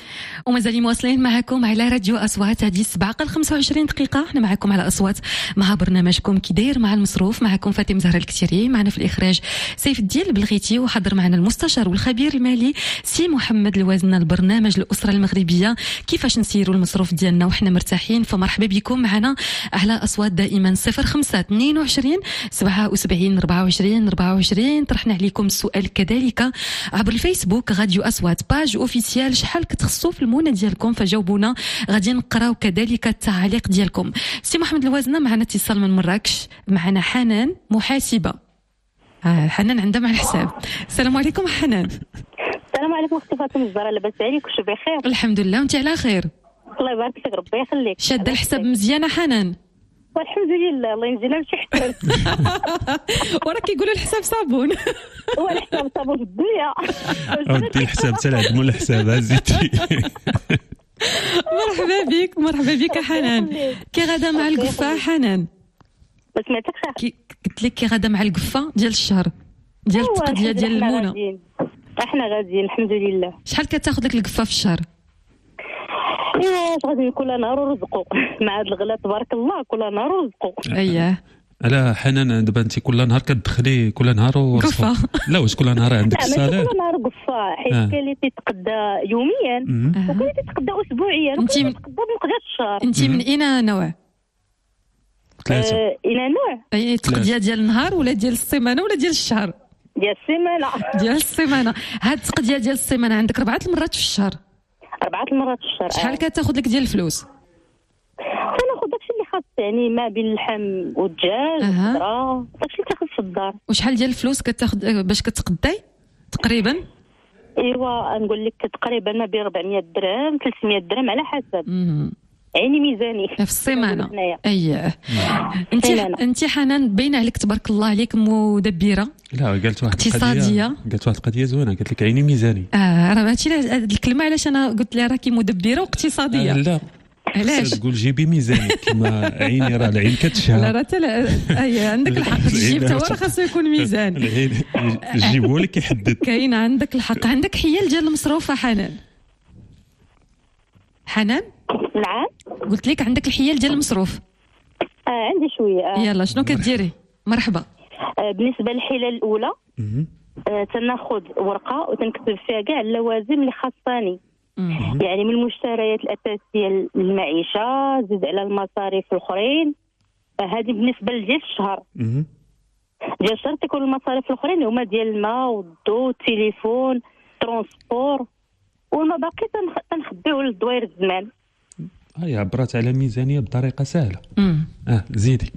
ومازال مواصلين معكم على راديو أصوات. هذه السبعة قل خمسة وعشرين دقيقة احنا معكم على أصوات مع برنامجكم كي داير مع المصروف. معكم فاطمة زهرة الكتيري، معنا في الإخراج سيف الدين البلغيتي، وحضر معنا المستشار والخبير المالي سي محمد الوازنة. البرنامج الأسرة المغربية كيفاش نسيروا المصروف ديالنا وحنا مرتاحين. فمرحبا بكم معنا على أصوات دائما صفر خمسة اثنين وعشرين سبعة وسبعين أربعة وعشرين أربعة وعشرين. طرحنا عليكم السؤال كذلك عبر الفيسبوك راديو أصوات باج اوفيسيال، شحال كتخصوا في المونة ديالكم؟ فجاوبونا، غادي نقراو كذلك التعليق ديالكم. سي محمد الوازنة معنا اتصال من مراكش، معنا حنان محاسبة. آه حنان عندها مع الحساب. السلام عليكم حنان. السلام عليكم اختي فاطمه الزهراء، لاباس عليك؟ وش بخير؟ الحمد لله، وانت على خير؟ الله يبارك فيك، ربي يخليك. شاده الحساب مزيانه حنان؟ والحمد لله، الله ينجينا ماشي حتى وراه كيقولوا الحساب صابون. هو الحساب صابون في الدنيا. ودي الحساب تاع مول الحساب هزيتي. مرحبا بك، مرحبا بك حنان. كي غادا مع القفه حنان؟ ما سمعتكش. قلت لك كي غادا مع القفه ديال الشهر ديال التقضيه ديال المونه. احنا غاديين الحمد لله. شحال كتاخذ لك القفه في الشهر؟ ايه غادي كل نهار ورزقو مع هذا الغلا تبارك الله، كل نهار ورزقو. اييه. على حنان دابا انت كل نهار كتدخلي كل نهار ورزقو؟ لا واش كل نهار عندك الصالير؟ لا كل نهار قفه، حيت كاين اللي تيتقدى يوميا وكاين اللي تيتقدى اسبوعيا وكاين اللي تيتقدى بمقدار الشهر. انت من اين نوع؟ ثلاثه. اين نوع؟ اي تقضيه ديال النهار ولا ديال السيمانه ولا ديال الشهر؟ ديال السيمانه. ديال السيمانه. هاد التقضيه ديال السيمانه عندك اربعه المرات في الشهر؟ اربعه المرات في الشهر. شحال كتاخذ لك ديال الفلوس؟ كناخذ داكشي اللي خاص، يعني ما بين اللحم والدجاج والخضره، داكشي اللي تاخذ في الدار. وشحال ديال الفلوس كتاخذ باش كتقضي تقريبا؟ ايوا نقول لك تقريبا ما بين أربعمية درهم ثلاثمية درهم على حسب. يعني ميزاني في السيمانه. اييه. انت انت حنان باين عليك تبارك الله عليك مدبره. لا قالت واحد اقتصاديه، قالت واحد القضيه زوينه، قالت لك عيني ميزاني. اه راه هادشي هاد الكلمه علاش انا قلت لها راكي مدبره واقتصاديه. آه لا علاش تقول جيبي ميزاني كما عيني راه العين كتشهى. لا راه لا اي عندك الحق، الجيب تا هو راه خاصو يكون ميزان. العين الجيب هو اللي كيحدد. كاين عندك الحق. عندك حيال ديال المصروف حنان؟ حنان نعم قلت لك عندك الحيال ديال المصروف؟ اه عندي شويه. آه. يلا شنو كديري؟ مرحبا. آه بالنسبه للحيله الاولى آه تناخذ ورقه وتنكتب فيها كاع اللوازم اللي خاصاني، يعني من المشتريات الاساسيه للمعيشه، زيد على المصاريف الاخرين. هذه بالنسبه لديال الشهر. ديال الشهر تكون المصاريف الاخرين هما ديال الماء والضوء التليفون ترونسبور، والما باقي تنخبيوه للدوير الزمان. هي عبرات على ميزانيه بطريقه سهله. امم اه زيدي.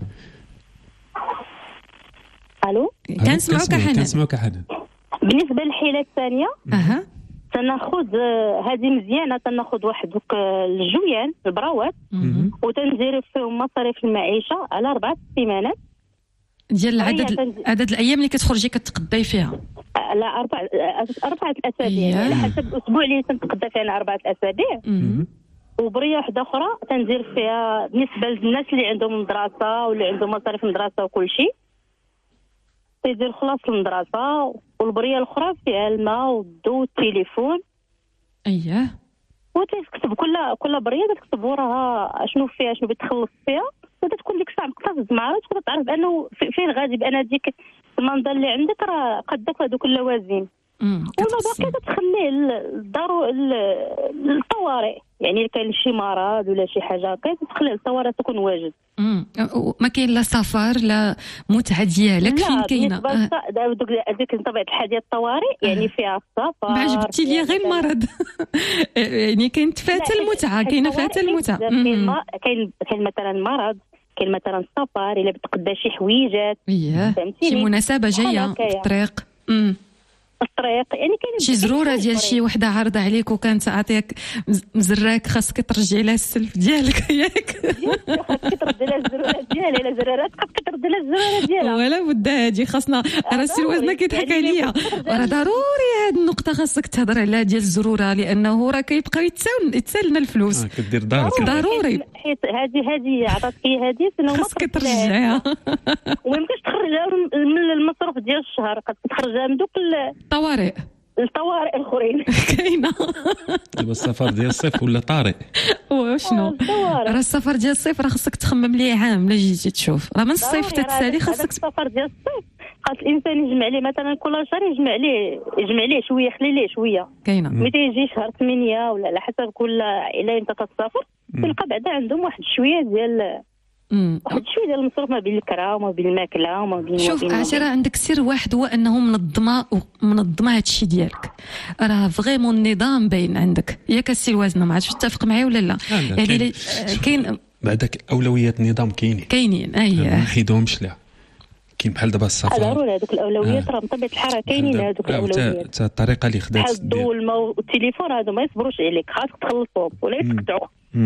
الو كنسمعوك حنان. كنسمعوك حنان. بالنسبه للحيله الثانيه اها تناخذ هذه مزيانه، تناخذ واحد دوك الجويان البراوات وتنزير فيهم مصاريف المعيشه على اربعه سيمانات ديال العدد عدد الايام اللي كتخرجي كتقضي فيها. لا اربع اربعه الاسابيع، يعني على حسب الاسبوع اللي تنتقضى فيه اربعه الاسابيع. وبريه واحده اخرى تنزير فيها بالنسبه للناس اللي عندهم مدرسه واللي عندهم مصاريف المدرسه وكل شيء، تيدير خلاص المدرسه. والبريه الاخرى فيها الماء والضوء والتليفون. اييه. وتكتب كل كل بريه تكتب وراها شنو فيها شنو بتخلص فيها، وتكون ديك الساعه مقتصد معها تقدر تعرف بانه فين غادي، بان ديك المنظر اللي عندك راه قدك هذوك اللوازم. والباقي تخليه للضرو للطوارئ، يعني كاين شي مرض ولا شي حاجه هكا تخليه للطوارئ تكون واجد. امم ما كاين لا سفر لا متعه ديالك فين كاينه؟ لا دوك هذيك طبيعه الحال ديال الطوارئ يعني فيها السفر. ما عجبتي لي غير المرض. يعني كاين فات المتعه، كاينه فات المتعه. كاين كاين مثلا مرض، كاين مثلا السفر الا بتقدى شي حويجات. اييه شي مناسبه جايه في الطريق. امم الطريق يعني كاين شي زروره ديال شي وحده عارضه عليك وكانت عطيك مزراك، خاصك ترجعي لها السلف ديالك ياك؟ خاصك ترد لها الزروره ديالها، الا زرارات خاصك ترد لها الزروره ديالها. ولا بد هادي خاصنا. راه السي الوزنه كيضحك عليا، راه ضروري هاد النقطه خاصك تهضر عليها ديال الزروره، لانه راه كيبقاو يتساول يتسالنا الفلوس. كدير دارك ضروري، حيت هذه هذه عطاتك هذه سنه خاصك ترجعيها. وما يمكنش تخرجها من المصروف ديال الشهر، خاصك تخرجها من دوك الطوارئ. الطوارئ الاخرين. كاينه دابا السفر ديال الصيف ولا طارئ وشنو راه السفر ديال الصيف راه خصك تخمم ليه عام لا جيتي تشوف راه من الصيف تتسالي خصك السفر ديال الصيف خاص الانسان يجمع ليه مثلا كل شهر يجمع ليه يجمع ليه شويه يخلي ليه شويه كاينه متى يجي شهر ثمانية ولا على حسب كل عائله امتى تسافر تلقى بعدا عندهم واحد شويه ديال واحد شويه ديال المصروف ما بين الكرا وما بين الماكله وما بين شوف عشرة عندك سر واحد هو انه منظمه ومنظمه هذا الشيء ديالك راه فريمون النظام باين عندك ياك السي الوازنه ما عرفتش تتفق معايا ولا لا يعني كاين بعدك اولويات النظام كاينين كاينين اييه ما نحيدهمش لا كاين بحال دابا السفر ضروري هذوك الاولويات راه بطبيعه الحال كاينين هذوك الاولويات حتى الطريقه اللي خدات الضو والماء والتليفون هادو ما يصبروش عليك خاصك تخلصهم ولا يسكتوا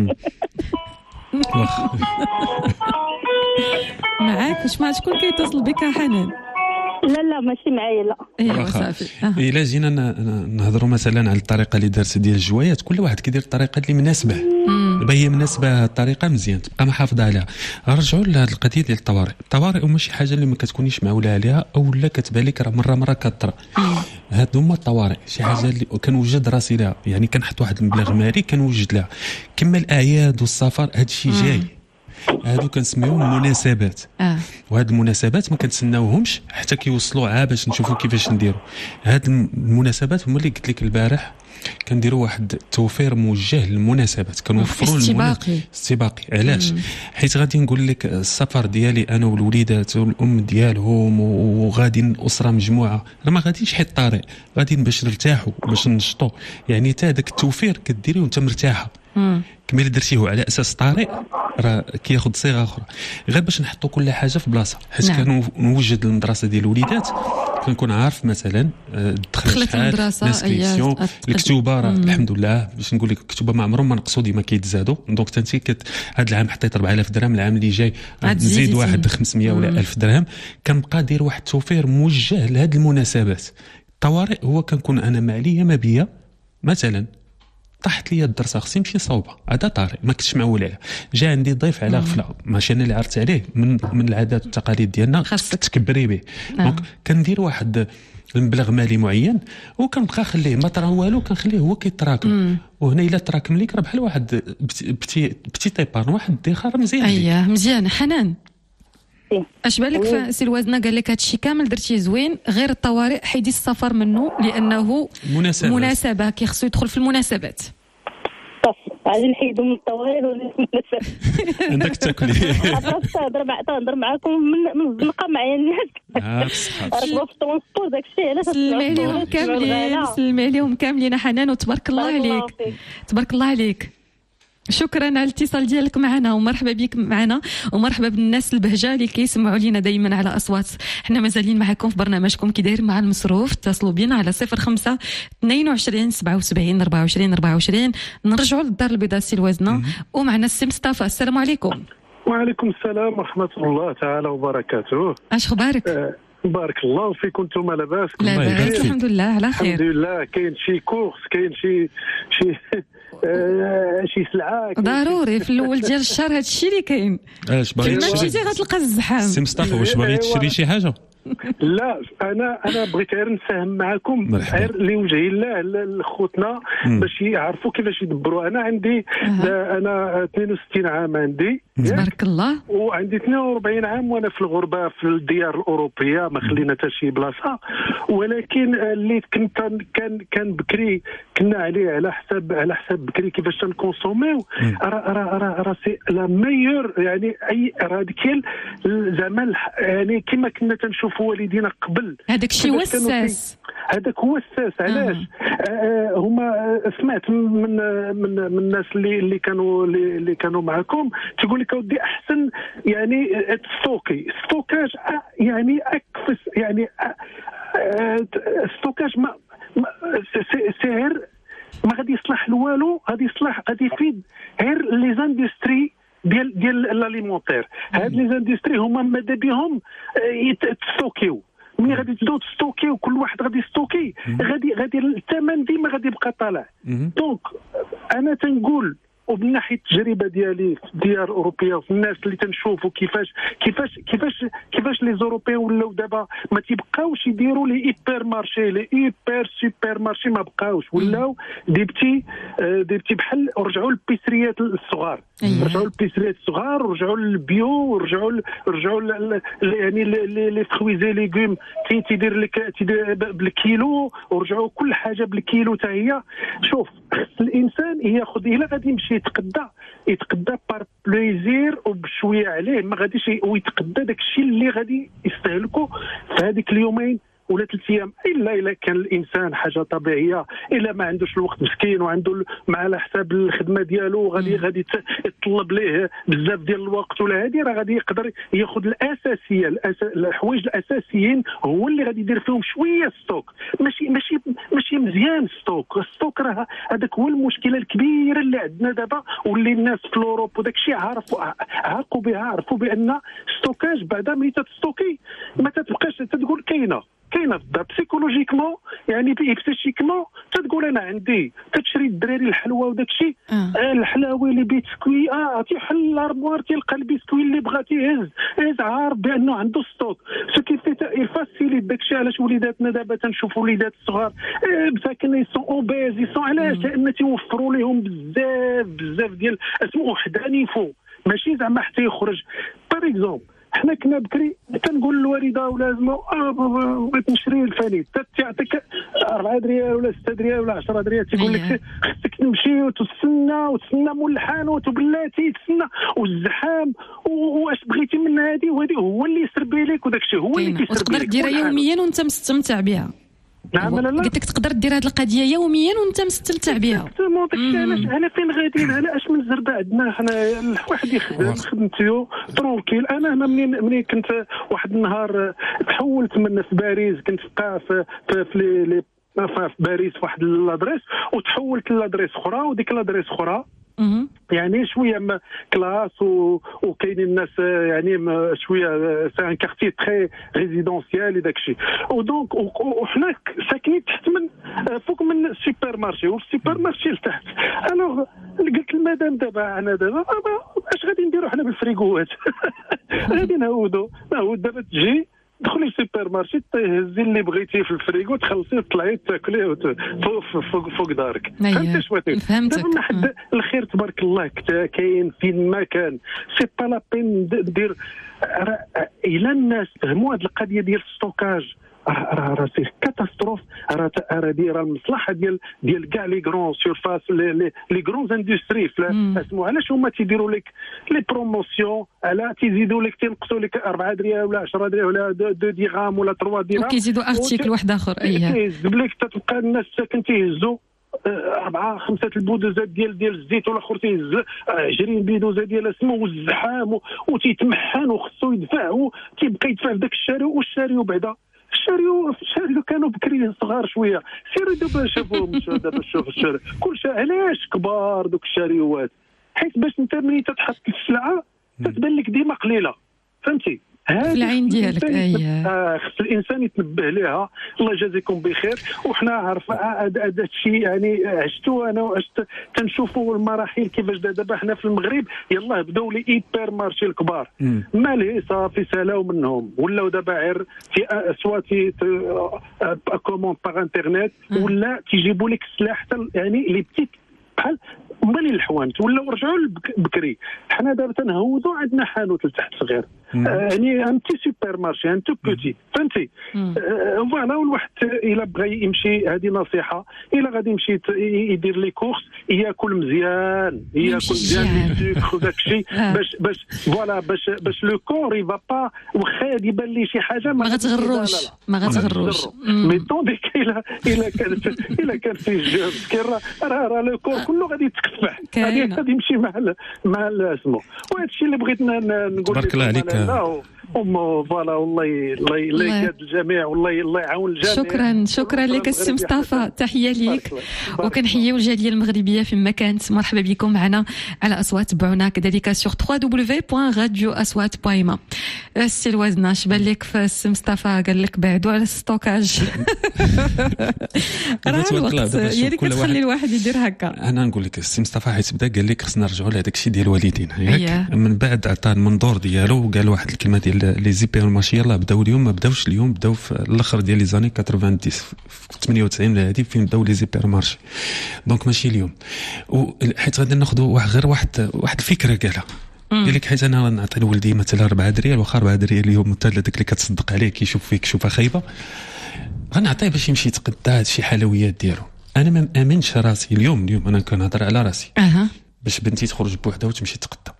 معاك واش ما شكون كيتصل بك يا حنان؟ لا لا ماشي معايا لا ايوا صافي الا جينا نهضروا مثلا على الطريقه اللي دارت ديال الجوايات كل واحد كيدير الطريقه اللي مناسبه دابا هي مناسبه الطريقه مزيان تبقى محافظه عليها نرجعوا لهذه القضيه ديال الطوارئ الطوارئ هما شي حاجه اللي ما كتكونيش معوله عليها او لا كتبان لك راه مره مره كطرا هادو هما الطوارئ شي حاجه اللي كنوجد راسي لها يعني كنحط واحد المبلغ مالي كنوجد لها كما الاعياد والسفر هذا الشيء جاي هادو كنسميوهم مناسبات اه وهاد المناسبات ما كنتسناوهمش حتى كيوصلوا عا باش نشوفوا كيفاش نديروا هاد المناسبات هما اللي قلت لك البارح كنديروا واحد التوفير موجه للمناسبات كنوفروا استباقي استباقي علاش مم. حيت غادي نقول لك السفر ديالي انا والوليدات والام ديالهم وغادي الاسره مجموعه راه ما غاديش حيت طارئ غادي باش نرتاحوا باش ننشطوا يعني حتى داك التوفير كديريه وانت مرتاحه كما اللي درتيه على اساس طارئ راه كياخذ صيغه اخرى غير باش نحطوا كل حاجه في بلاصه حيت نعم. كنوجد المدرسه ديال الوليدات كنكون عارف مثلا دخلت شحال الانسكريبسيون الكتوبه راه الحمد لله باش نقول لك الكتوبه ما عمرهم ما نقصوا ديما كيتزادوا دونك تنتي كت هذا العام حطيت أربعة آلاف درهم العام اللي جاي نزيد واحد خمسمية ولا ألف درهم كنبقى دير واحد التوفير موجه لهذه المناسبات الطوارئ هو كنكون انا ماليه ما بيا مثلا طاحت لي الدرسه خصني نمشي صوبه هذا طارئ ما كنتش معول عليه جا عندي ضيف على غفله ماشي انا اللي عرفت عليه من من العادات والتقاليد ديالنا خاصك تكبري به دونك كندير واحد المبلغ مالي معين وكنبقى نخليه ما طرا والو كنخليه هو كيتراكم وهنا الا تراكم ليك راه بحال واحد بتي بتي تيبار واحد ادخار مزيان اييه مزيان حنان اش بالك سي الوازنه قال لك هادشي كامل درتيه زوين غير الطوارئ حيدي السفر منه لانه مناسبة, مناسبة كيخصو يدخل في المناسبات غادي نحيدو من الطوارئ والمناسبات عندك تاكلي تهضر مع تهضر معاكم من الزنقه معايا الناس اه بصح راكبه في الترونسبور داكشي علاش سلمي عليهم كاملين سلمي عليهم كاملين حنان وتبارك الله عليك تبارك الله عليك شكرا على الاتصال ديالك معنا ومرحبا بك معنا ومرحبا بالناس البهجه اللي كيسمعوا لينا دائما على اصوات حنا مازالين معكم في برنامجكم كي داير مع المصروف اتصلوا بينا على صفر خمسة اثنين وعشرين سبعة وسبعين أربعة وعشرين أربعة وعشرين نرجعوا للدار البيضاء سي الوازنه ومعنا السي مصطفى السلام عليكم. وعليكم السلام ورحمه الله تعالى وبركاته. اش اخبارك؟ أه بارك الله فيكم انتم لاباس لاباس الحمد لله على خير الحمد لله كاين شي كورس كاين شي شي آه شي سلعه ضروري في الاول ديال الشهر هذا الشيء اللي كاين اش باغي تشري تجي غتلقى الزحام سي مصطفى واش باغي تشري شي حاجه لا انا انا بغيت غير نساهم معكم غير لوجه الله لخوتنا باش يعرفوا كيفاش يدبروا انا عندي أه. انا اثنين وستين عام عندي تبارك الله وعندي اثنين وأربعين عام وانا في الغربه في الديار الاوروبيه ما خلينا حتى شي بلاصه ولكن اللي كنت كان كان بكري كنا عليه على حساب على حساب بكري كيفاش تنكونسوميو راه راه راه راه سي لا ميور يعني اي راديكال زعما يعني كما كنا تنشوف والدينا قبل هذاك الشيء وساس هذاك هو الساس علاش آه هما سمعت من من من الناس اللي اللي كانوا اللي كانوا معكم تقول لك اودي احسن يعني ستوكي ستوكاج يعني اكفس يعني ستوكاج ما سعر ما غادي يصلح لوالو غادي يصلح غادي يفيد غير لي زاندستري ديال ديال الاليمونتير هاد لي زاندستري هما ماذا بهم يتستوكيو ملي غادي تبداو تستوكيو كل واحد غادي يستوكي غادي غادي الثمن ديما غادي يبقى طالع دونك انا تنقول ومن ناحيه التجربه ديالي في الديار الاوروبيه وفي الناس اللي تنشوفوا كيفاش كيفاش كيفاش كيفاش لي زوروبيين ولاو دابا ما تيبقاوش يديروا لي ايبر مارشي لي ايبر سوبر مارشي ما بقاوش ولاو دي بتي دي بتي بحال رجعوا للبيسريات الصغار رجعوا للبيسريات الصغار ورجعوا للبيو ورجعوا رجعوا يعني لي فروي زي ليغوم كاين تيدير لك تيدير بالكيلو ورجعوا كل حاجه بالكيلو حتى هي. شوف الانسان ياخذ الا غادي يمشي يتقدى يتقدى بار بليزير وبشويه عليه ما غاديش ويتقدى داك الشيء اللي غادي يستهلكه في هذيك اليومين ولا ثلاث ايام الا الا كان الانسان حاجه طبيعيه الا ما عندوش الوقت مسكين وعنده مع على حساب الخدمه ديالو غادي غادي يطلب ليه بزاف ديال الوقت ولا هذه راه غادي يقدر ياخذ الاساسيه الأس... الحوايج الاساسيين هو اللي غادي يدير فيهم شويه ستوك ماشي ماشي ماشي مزيان ستوك الستوك راه هذاك هو المشكله الكبيره اللي عندنا دابا واللي الناس في اوروبا وداك الشيء عارفوا عارفوا بها عارفوا بان ستوكاج بعد ملي تستوكي ما تتبقاش تقول كاينه كاينه بسيكولوجيكمون يعني بسيكيكمون تتقول انا عندي تشري الدراري الحلوى وداك الشيء آه الحلاوي اللي بيسكوي اه تيحل الارموار تلقى البسكوي اللي بغاتي يهز هز عارف بانه عنده ستوك سو كيف يفاسيلي داك الشيء. علاش وليداتنا دابا تنشوفوا وليدات الصغار مساكن يسون اوبيز يسون علاش لان تيوفروا لهم بزاف بزاف ديال اسمو وحدانيفو ماشي زعما حتى يخرج باغ اكزومبل. حنا كنا بكري كنقول للوالده ولازم بغيت نشري الفانيت تعطيك أربعة دريال ولا ستة دريال ولا عشرة دريال تيقول لك خصك تمشي وتستنى وتستنى مول الحانوت وبلاتي تستنى والزحام واش بغيتي من هذه وهذه هو اللي يسربي لك وداك الشيء هو اللي كيسربي لك وتقدر ديرها يوميا وانت مستمتع بها. نعم لا قلت لك تقدر دير هذه القضيه يوميا وانت مستمتع بها. علاش على فين غاديين على اش من زربه عندنا حنا الواحد يخدم خدمتو ترونكيل. انا هنا منين منين كنت واحد النهار تحولت من في باريس كنت في في في لي في باريس واحد لادريس وتحولت لادريس اخرى وديك لادريس اخرى يعني شويه كلاس وكاينين الناس يعني شويه سي ان كارتي تري ريزيدونسيال داك الشيء ودونك وحنا ساكنين تحت من فوق من السوبر مارشي والسوبر مارشي لتحت. الوغ قلت المدام دابا انا دابا اش غادي نديروا حنا بالفريغوات غادي نهودوا نهود دابا تجي دخلي السوبر مارشي تهزي اللي بغيتي في الفريغو تخلصي تطلعي تاكلي فوق فوق دارك. فهمتي شويه فهمتك حد الخير تبارك الله كاين فين ما كان سي با لا بين دير الى الناس فهموا هذه القضيه ديال الستوكاج راه راه سي كاتاستروف راه راه دايره المصلحه ديال ديال كاع لي غرون سيرفاس لي لي غرون اندستري اسمو علاش هما تيديروا لك لي بروموسيون على تيزيدوا لك تنقصوا لك أربعة دريال ولا عشرة دريال ولا دو درهم ولا ثلاثة درهم وكيزيدوا ارتيكل واحد اخر اييه كيزيد لك تتبقى الناس ساكن تيهزوا أربعة خمسة البودوزات ديال ديال الزيت والآخر تيهز عشرين بيدوزة ديال اسمه والزحام وتيتمحن وخصو يدفع وتيبقى يدفع في داك الشارع والشارع بعدا الشاريو الشاريو كانوا بكري صغار شويه سيروا دابا شافوهم دابا شوف الشارع كل شيء علاش كبار دوك الشاريوات حيت باش انت ملي تتحط السلعه تتبان لك ديما قليله فهمتي في العين ديالك. اييه خص الانسان يتنبه لها. الله يجازيكم بخير. وحنا عارف هذا الشيء يعني عشتو انا وعشت تنشوفوا المراحل كيفاش دابا حنا في المغرب يلاه بداو لي ايبر مارشي الكبار مالي صافي سالاو منهم ولاو دابا غير في سواتي كوموند باغ انترنيت ولا تيجيبوا لك السلاح حتى يعني لي بتيت بحال مالي الحوانت ولا رجعوا بكري. حنا دابا تنهودوا عندنا حانوت لتحت صغير يعني ان تي سوبر مارشي ان تو بوتي فهمتي فوالا. والواحد الا بغى يمشي هذه نصيحه الا غادي يمشي يدير لي كورس ياكل مزيان ياكل مزيان السكر وداك الشيء باش باش فوالا باش باش لو كور يفا با واخا يبان لي شي حاجه ما غتغروش ما غتغروش مي طونديك الا الا كانت الا كان فيه جهد راه راه لو كور كله غادي يتكفح غادي يمشي مع مع اسمه. وهذا الشيء اللي بغيت نقول تبارك الله عليك لا ام فوالا والله الله الله يكاد الجميع والله الله يعاون الجميع. شكرا شكرا لك السي مصطفى، تحيه ليك وكنحييو الجاليه المغربيه فيما كانت. مرحبا بكم معنا على اصوات. تبعونا كذلك سور دبليو دبليو دبليو بوين راديو اصوات بوين ما. السي الوزنه اش بان لك في السي مصطفى قال لك بعدوا على الستوكاج راه الوقت هي اللي كتخلي الواحد يدير هكا. انا نقول لك السي مصطفى حيت بدا قال لك خصنا نرجعوا لهذاك الشيء ديال الوالدين ياك. من بعد عطى المنظور ديالو وقال واحد الكلمه ديال لي زيبير ماشي يلاه بداو اليوم، ما بداوش اليوم، بداو في الاخر ديال لي زاني تسعين في ثمانية وتسعين هذه فين بداو لي زيبير مارشي. دونك ماشي اليوم، وحيت غادي ناخذوا واحد غير واحد واحد الفكره قالها قال لك حيت انا نعطي لولدي مثلا أربعة دريال، واخا أربعة دريال اليوم انت داك اللي كتصدق عليه كيشوف فيك شوفه خايبه، غنعطيه باش يمشي يتقدى هاد شي حلويات ديالو. انا ما مامنش راسي اليوم اليوم انا كنهضر على راسي اها باش بنتي تخرج بوحدها وتمشي تقدى.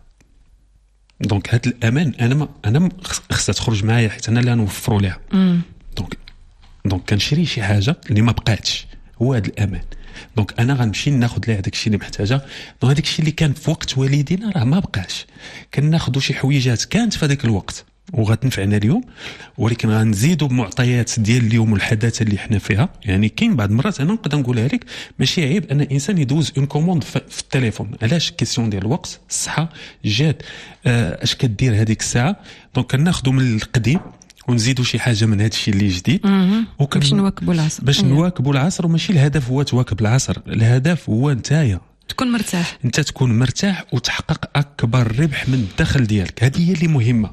دونك هاد الامان انا ما انا خصها تخرج معايا حيت انا اللي نوفروا لها. دونك دونك كنشري شي حاجه اللي ما بقاتش، هو هاد الامان. دونك انا غنمشي ناخذ لها هذاك الشيء اللي محتاجه. دونك هذاك الشيء اللي كان في وقت والدينا راه ما بقاش، كناخذوا شي حويجات كانت في هذاك الوقت وغتنفعنا اليوم، ولكن غنزيدوا بمعطيات ديال اليوم والحداثه اللي حنا فيها. يعني كاين بعض المرات انا نقدر نقولها لك ماشي عيب ان الانسان يدوز اون كوموند في التليفون. علاش؟ كيسيون ديال الوقت، الصحه جات آه اش كدير هذيك الساعه. دونك كناخذوا من القديم ونزيدوا شي حاجه من هذا الشيء اللي جديد وكن باش نواكبوا العصر باش نواكبوا العصر. وماشي الهدف هو تواكب العصر، الهدف هو نتايا تكون مرتاح، انت تكون مرتاح وتحقق اكبر ربح من الدخل ديالك. هذه هي اللي مهمه.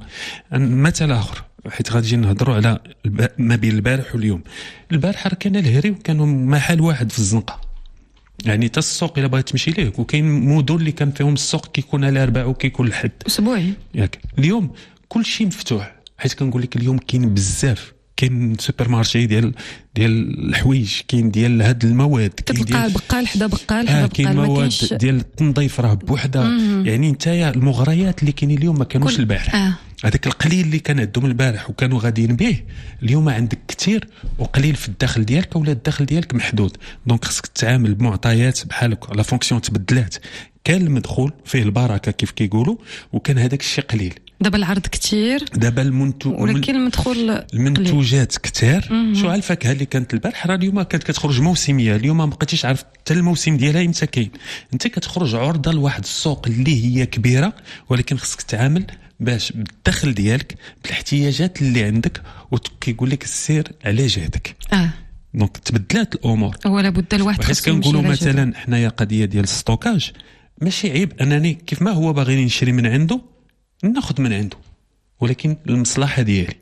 مثال اخر حيت غادي نهضروا على ما بين البارح واليوم. البارح كان الهري وكانوا محل واحد في الزنقه، يعني حتى السوق الا بغيت تمشي ليه، وكاين مدن اللي كان فيهم السوق كيكون على اربع وكيكون الحد اسبوعي ياك. اليوم كل شيء مفتوح، حيت كنقول لك اليوم كاين بزاف، كاين سوبر مارشي ديال ديال الحوايج، كاين ديال هاد المواد، كتلقى بقال حدا بقال حدا آه بقال كاين مواد ديال التنظيف راه بوحدها. يعني نتايا المغريات اللي كاين اليوم ما كانوش البارح. آه. هذاك القليل اللي كان عندهم البارح وكانوا غاديين به اليوم عندك كثير وقليل في الدخل ديالك، ولا الدخل ديالك محدود. دونك خصك تتعامل بمعطيات بحالك. لا فونكسيون تبدلات، كان المدخول فيه البركه كيف كيقولوا، وكان هذاك الشيء قليل. دابا العرض كثير، دابا المنتو ولكن المدخول المنتوجات كثير. شو على الفاكهه اللي كانت البارح راه اليوم كانت كتخرج موسميه، اليوم ما بقيتيش عارف حتى الموسم ديالها امتى كاين. انت كتخرج عرضه لواحد السوق اللي هي كبيره، ولكن خصك تتعامل باش بالدخل ديالك بالاحتياجات اللي عندك، وكيقول لك السير على جهدك. اه دونك تبدلات الامور. ولا بد الواحد حيت كنقولوا مثلا حنايا قضيه ديال الستوكاج، ماشي عيب انني كيف ما هو باغي نشري من عنده ناخذ من عنده، ولكن المصلحه ديالي.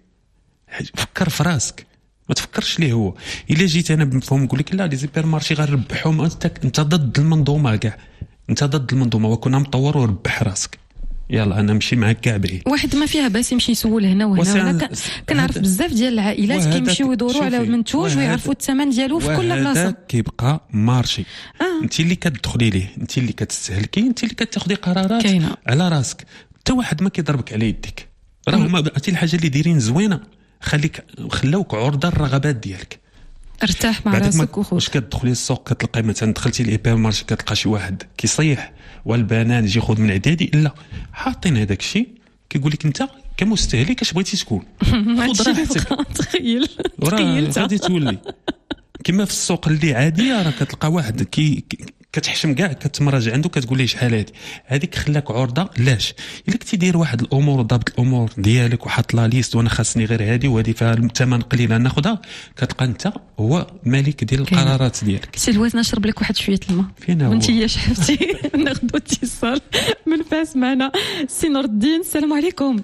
فكر في راسك، ما تفكرش ليه هو. الا جيت انا بمفهوم نقول لك لا لي سوبر مارشي غنربحهم، انت انت ضد المنظومه كاع، انت ضد المنظومه، وكنا مطور وربح راسك. يلا انا نمشي معاك كاع بعيد. واحد ما فيها باس يمشي يسول هنا وهنا وهنا. كنعرف بزاف ديال العائلات كيمشيو يدوروا على منتوج ويعرفوا الثمن ديالو في كل بلاصه. هذا كيبقى مارشي. آه. انت اللي كتدخلي ليه، انت اللي كتستهلكي، انت اللي كتاخذي قرارات كينا. على راسك. حتى واحد ما كيضربك على يدك. راه هما عرفتي الحاجه اللي دايرين زوينه، خليك خلاوك عرضه الرغبات ديالك. ارتاح مع راسك وخوت. واش كتدخلي السوق كتلقاي مثلا دخلتي ليبر مارشي كتلقى شي واحد كيصيح والبنان يجي ياخذ من عدادي، لا حاطين هذاك الشيء كيقول لك انت كمستهلك اش بغيتي تكون خذ راحتك. تخيل تخيل غادي تولي كما في السوق اللي عاديه، راه كتلقى واحد كي كتحشم كاع كتمراجع عنده كتقول ليه شحال هادي هذيك خلاك عرضه. لاش الا كنتي داير واحد الامور ضابط الامور ديالك وحط لا ليست وانا خاصني غير هادي وهادي فيها الثمن قليل ناخذها، كتلقى انت هو مالك ديال القرارات ديالك. سي الوزن نشرب لك واحد شويه الماء فين هو وانت يا شحفتي. ناخذ اتصال من فاس معنا سي نور الدين. السلام عليكم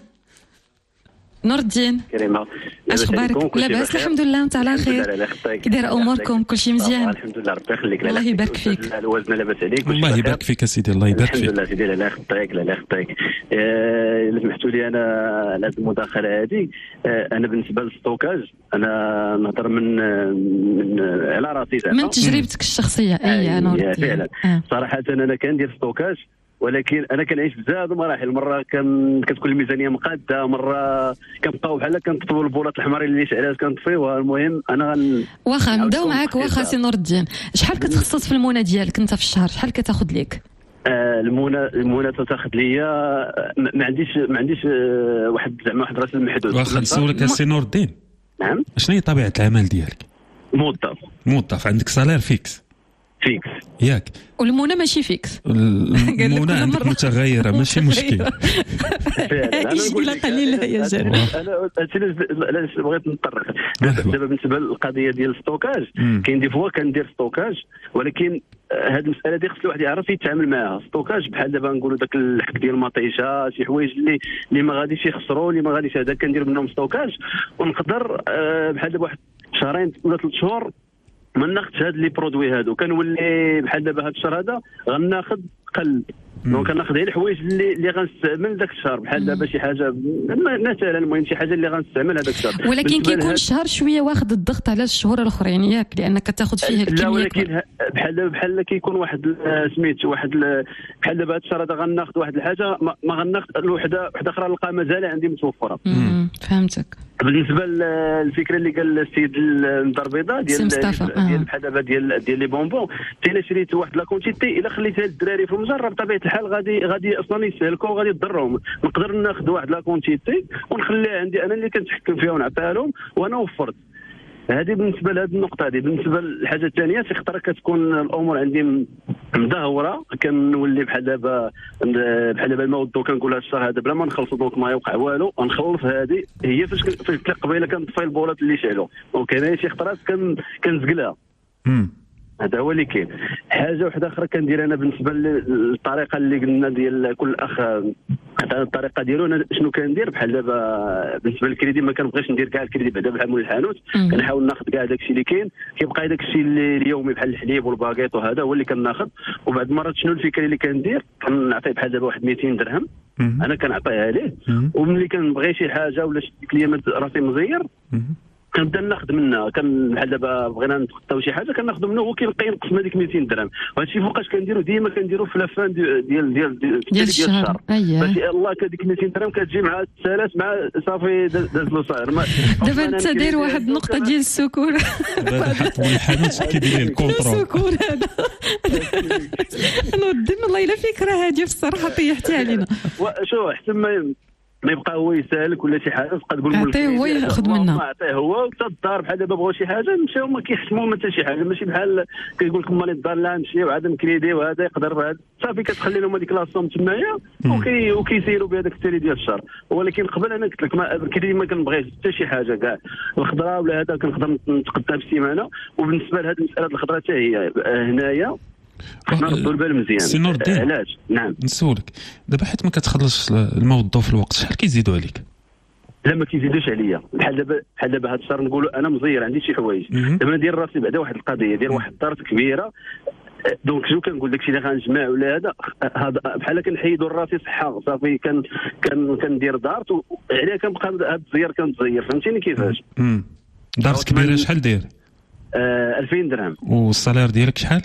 نور الدين. كريمه اش اخبارك؟ لاباس الحمد لله، انت على خير؟ كي داير اموركم؟ كلشي مزيان الحمد لله ربي يخليك. الله يبارك فيك. الوزن لاباس عليك؟ الله يبارك فيك سيدي. الله يبارك فيك. الحمد لله سيدي. لا يخطيك لا يخطيك. الا سمحتوا لي انا على هذه المداخله هذه، انا بالنسبه للستوكاج انا نهضر من من على راسي زعما من تجربتك الشخصيه. اي نور الدين فعلا. آه. صراحه انا كندير ستوكاج، ولكن انا كنعيش بزاف المراحل. مره كان كتكون الميزانيه مقاده، مره كنبقاو بحال كنطفوا البولات الحمر اللي شعلات كنطفيوها. المهم انا غن واخا نبداو معاك. واخا سي نور الدين، شحال كتخصص في المونه ديالك انت في الشهر؟ شحال كتاخذ ليك؟ آه المونه المونه تاخذ ليا ما ما عنديش ما عنديش آه واحد زعما واحد راس المحدود. واخا نسولك السي نور الدين. نعم. شنو هي طبيعه العمل ديالك؟ موظف. موظف عندك سالير فيكس. فيكس ياك. والمونه ماشي فيكس. المونه عندك متغيره ماشي مشكل. الا قليله يا جاري. انا علاش بغيت نطرق دابا بالنسبه للقضيه ديال الستوكاج. كاين دي فوا كندير ستوكاج ولكن هذه المساله دي خص الواحد يعرف يتعامل معها. ستوكاج بحال دابا نقولوا داك الحك ديال المطيشه شي حوايج اللي اللي ما غاديش يخسروا اللي ما غاديش هذا كندير منهم ستوكاج ونقدر بحال دابا واحد شهرين ولا ثلاث شهور ما ناخذش هاد لي برودوي هادو كنولي بحال دابا هاد الشهر هذا غناخذ قل دونك كناخذ غير الحوايج اللي اللي غنستعمل داك الشهر بحال دابا شي حاجه مثلا المهم شي حاجه اللي غنستعمل هذاك الشهر. ولكن كيكون الشهر شويه واخد الضغط على الشهور الاخرين ياك لانك تاخذ فيه الكميه. لا ولكن بحال دابا بحال كيكون واحد سميت واحد بحال دابا هاد الشهر هذا غناخذ واحد الحاجه ما غناخذ وحده وحده اخرى نلقى مازال عندي متوفره. فهمتك. بالنسبه للفكره اللي قال السيد الدار البيضاء ديال ديال بحال دابا ديال ديال لي بونبون الا شريت واحد لا كونتيتي الا خليتها للدراري في المجر بطبيعه الحال غادي غادي اصلا يستهلكوا وغادي يضرهم. نقدر ناخذ واحد لا كونتيتي ونخليها عندي انا اللي كنتحكم فيها ونعطيها لهم وانا وفرت. هذه بالنسبه لهذه النقطه هذه. بالنسبه للحاجه الثانيه شي خطره كتكون الامور عندي مدهوره كنولي بحال دابا بحال دابا الموضوع كنقول هذا الشهر هذا بلا ما نخلصوا دونك ما يوقع والو نخلص. هذه هي فاش فاش قبيله كنطفي البولات اللي شعلوا دونك انا شي خطرات كنزقلها. هذا هو اللي كاين. حاجه واحده اخرى كندير انا بالنسبه للطريقه اللي قلنا ديال كل اخ عطانا الطريقه ديالو. انا شنو كندير بحال دابا بالنسبه للكريدي ما كنبغيش ندير كاع الكريدي بعدا بحال مول الحانوت. كنحاول ناخذ كاع داكشي اللي كاين كيبقى داكشي اللي اليومي بحال الحليب والباكيط وهذا هو اللي كناخذ. وبعد المرات شنو الفكره اللي كندير كنعطيه بحال دابا واحد مئتين درهم انا كنعطيها ليه. وملي كنبغي شي حاجه ولا شي كليامات راسي مزير كنبدا ناخذ منها. كان بحال دابا بغينا نتغطاو شي حاجه كناخذ منه هو كيبقى ينقسم هذيك مئتين درهم. وهذا الشيء فوقاش كنديروا ديما كنديروا في لافان ديال ديال ديال, ديال, ديال الشهر. باش الله كديك مئتين درهم كتجي مع الثلاث مع صافي داز له صاير. دابا انت داير واحد النقطه ديال السكور. دابا حط الحانوت كيدير الكونترول السكور هذا. نودم والله الا فكره هذه بصراحه طيحتي علينا. شو احسن ما ما يبقى هو يسالك ولا شي حاجه تبقى تقول عطيه هو ياخذ منها. عطيه هو حتى الدار بحال دابا بغاو شي حاجه نمشيو ما كيحسموا حتى شي حاجه. ماشي بحال كيقول لك مالي الدار لا نمشيو عاد نكريدي وهذا يقدر صافي كتخلي لهم هذيك لاصوم تمايا وكي وكيسيروا بهذاك التالي ديال الشهر. ولكن قبل انا قلت لك ما الكريدي ما كنبغيش حتى شي حاجه كاع الخضره ولا هذا كنقدر نتقدم بالسيمانه. وبالنسبه لهذه المساله الخضره حتى هي هنايا خصنا نردوا البال مزيان. سي نور الدين علاش؟ نعم نسولك دابا حيت ما كتخلصش الموظف في الوقت شحال كيزيدوا عليك؟ لا ما كيزيدوش عليا. بحال دابا بحال دابا هذا الشهر نقولوا انا مزير عندي شي حوايج دابا ندير راسي بعدا واحد القضيه ديال واحد الدار كبيره دونك شنو كنقول داكشي اللي غنجمع ولا هذا هذا بحال كنحيدوا لراسي صحه صافي كان كان كندير دار عليها كنبقى هذا الزير كنتزير فهمتيني كيفاش. دار كبيره شحال داير؟ آه ألفين درهم. والصالير ديالك شحال؟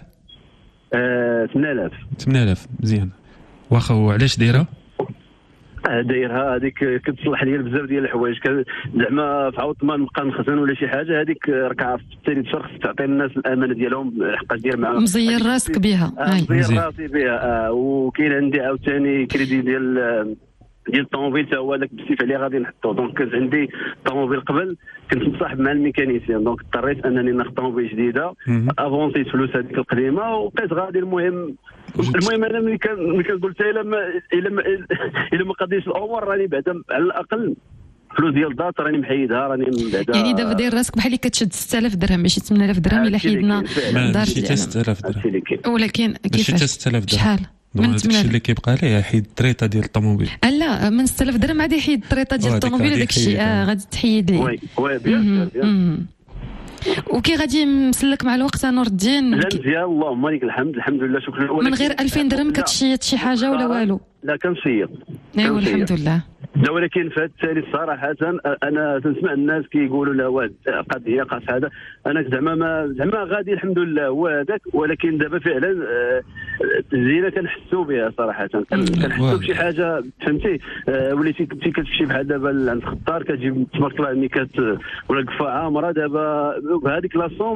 آه ثمانية آلاف. ثمانية آلاف مزيان. واخا وعلاش دايرها؟ اه دايرها هذيك كتصلح لي بزاف ديال الحوايج زعما في عوض ما نبقى نخزن ولا شي حاجه هذيك ركعه في الثالث شهر خص تعطي الناس الامانه ديالهم حقاش دير معاهم مزير راسك بها. آه مزير راسي بها. آه وكاين عندي عاوتاني كريدي ديال ديال الطوموبيل حتى هو هذاك بالسيف عليه غادي نحطو. دونك كان عندي طوموبيل قبل كنت مصاحب مع الميكانيسيان دونك اضطريت انني ناخذ طوموبيل جديده افونسيت فلوس هذيك القديمه وبقيت غادي. المهم المهم انا ملي كان كنقول حتى الا ما الا ما الا ما قضيتش الامور راني بعدا على الاقل فلوس ديال الدار راني محيدها راني بعدا. يعني دابا داير راسك بحال اللي كتشد ستة آلاف درهم ماشي ثمانية آلاف درهم الا حيدنا دار ديالنا ستة آلاف درهم. ولكن كيفاش ستة آلاف درهم شحال من الشيء اللي كيبقى ليه حيد الطريطه ديال الطوموبيل؟ لا من ستة آلاف درهم غادي يحيد الطريطه ديال الطوموبيل هذاك الشيء اه غادي تحيد ليه. وي وي بيان. وكي غادي مسلك مع الوقت نور الدين؟ لا مزيان اللهم لك الحمد الحمد لله شكرا. من غير ألفين درهم كتشيط شي حاجه ولا والو؟ لا كنشيط. ايوا الحمد لله. لا ولكن في هذا التالي صراحه انا تنسمع الناس كيقولوا لا واد قضيه قاس هذا انا زعما ما زعما غادي الحمد لله هو هذاك. ولكن دابا فعلا الزينه كنحسوا بها صراحه كنحسوا بشي حاجه فهمتي. وليتي كنتي كتمشي بحال دابا عند الخطار كتجيب تبارك الله ملي كت ولا قفاعه عامره دابا بهذيك لاصوم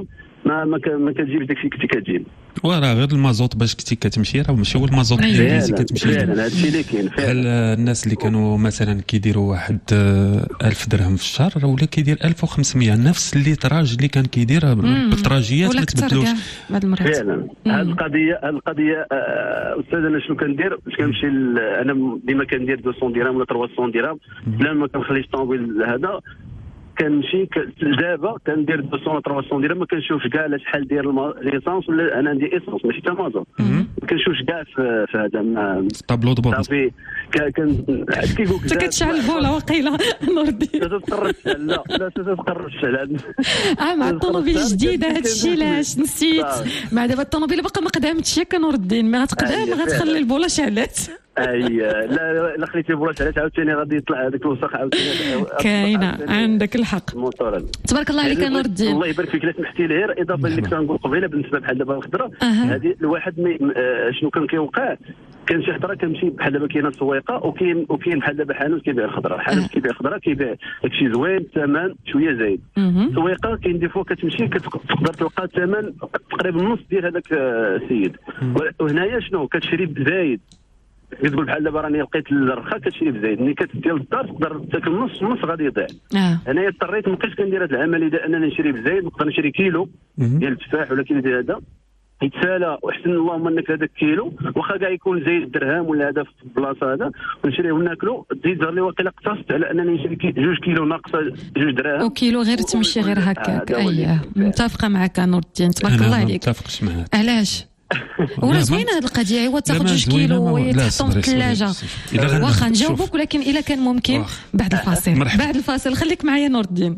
ما ما ما كتجيبش داكشي كنتي كتجيب. وراه غير المازوت باش كنتي كتمشي راه ماشي هو المازوت اللي كتمشي. فعلا هادشي اللي كاين فعلا. الناس اللي كانوا مثلا كيديروا واحد ألف درهم في الشهر ولا كيدير ألف وخمسمية، نفس اللي تراج اللي كان كيدير بالتراجيات ما تبدلوش فعلا. هذه القضيه هذه القضيه استاذ انا شنو كندير؟ باش كنمشي انا ديما كندير مئتين درهم ولا ثلاثمية درهم بلا ما كنخليش الطوموبيل هذا. كنمشي دابا كندير مئتين ولا ثلاثمية درهم ما كنشوفش كاع لا شحال داير ليسانس ولا انا عندي ايسونس ماشي تا مازوت ما كنشوفش كاع في هذا طابلو دو بورد صافي. كان كيقول لك انت كتشعل البوله وقيله نور الدين لا تقرب لا لا تقرب الشعل اه مع الطوموبيل الجديده هذا الشيء علاش نسيت. مع دابا الطوموبيل باقا ما قدامتش ياك نور الدين ما غتقدام غتخلي البوله شعلات. اي لا لا خليتي البوله شعلات عاوتاني غادي يطلع هذاك الوسخ عاوتاني. كاينه عندك الحق تبارك الله عليك نور الدين. الله يبارك فيك. لا سمحتي لي غير اضافه اللي كنت نقول قبيله بالنسبه بحال دابا الخضره هذه الواحد شنو كان كيوقع كان شي خضره كنمشي بحال دابا كاينه السويقه وكاين وكاين بحال دابا حانوت كيبيع الخضره حانوت كيبيع الخضره كيبيع داكشي زوين الثمن شويه زايد. السويقه كاين دي فوا كتمشي كتقدر تلقى الثمن تقريبا النص ديال هذاك السيد. وهنايا شنو كتشري بزايد كتقول بحال دابا راني لقيت الرخا كتشري بزايد ملي كتدير للدار تقدر تاكل نص نص غادي يضيع. هنايا اضطريت مابقيتش كندير هذا العمليه ديال انني نشري بزايد نقدر نشري كيلو ديال التفاح ولا كيلو ديال هذا يتسالى وحسن اللهم انك هذاك كيلو واخا كاع يكون زايد درهم ولا هذا في البلاصه هذا ونشريه وناكلو تزيد لي واقيلا اقتصت على انني نشري جوج كيلو ناقصه جوج دراهم وكيلو غير تمشي غير هكاك. اييه متفقه معك نور الدين تبارك الله عليك. ما متفقش معاك. علاش؟ ولا زوينه هذه القضيه هو تاخذ جوج كيلو ويتحطهم في الثلاجه. واخا نجاوبك ولكن الا كان ممكن بعد الفاصل. بعد الفاصل خليك معايا نور الدين.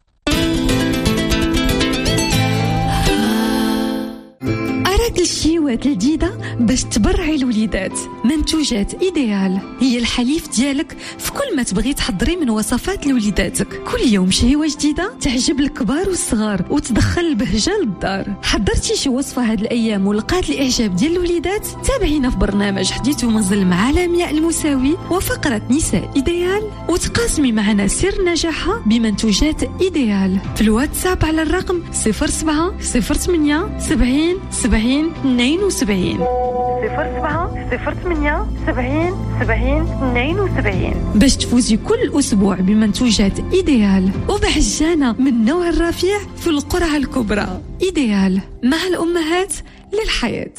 أراك الشيوات الجديدة باش تبرعي الوليدات. منتوجات إيديال هي الحليف ديالك في كل ما تبغي تحضري من وصفات لوليداتك. كل يوم شهيوة جديدة تعجب الكبار والصغار وتدخل البهجة للدار. حضرتي شي وصفة هاد الأيام ولقات الإعجاب ديال الوليدات؟ تابعينا في برنامج حديث ومنزل مع لمياء المساوي وفقرة نساء إيديال وتقاسمي معنا سر نجاحها بمنتوجات إيديال في الواتساب على الرقم صفر سبعة صفر ثمانية سبعين سبعين اثنين وسبعين صفر سبعة صفر ثمانية سبعين سبعين اثنين وسبعين باش تفوزي كل أسبوع بمنتوجات إيديال وبحجانة من نوع الرفيع في القرعة الكبرى. إيديال مع الأمهات للحياة.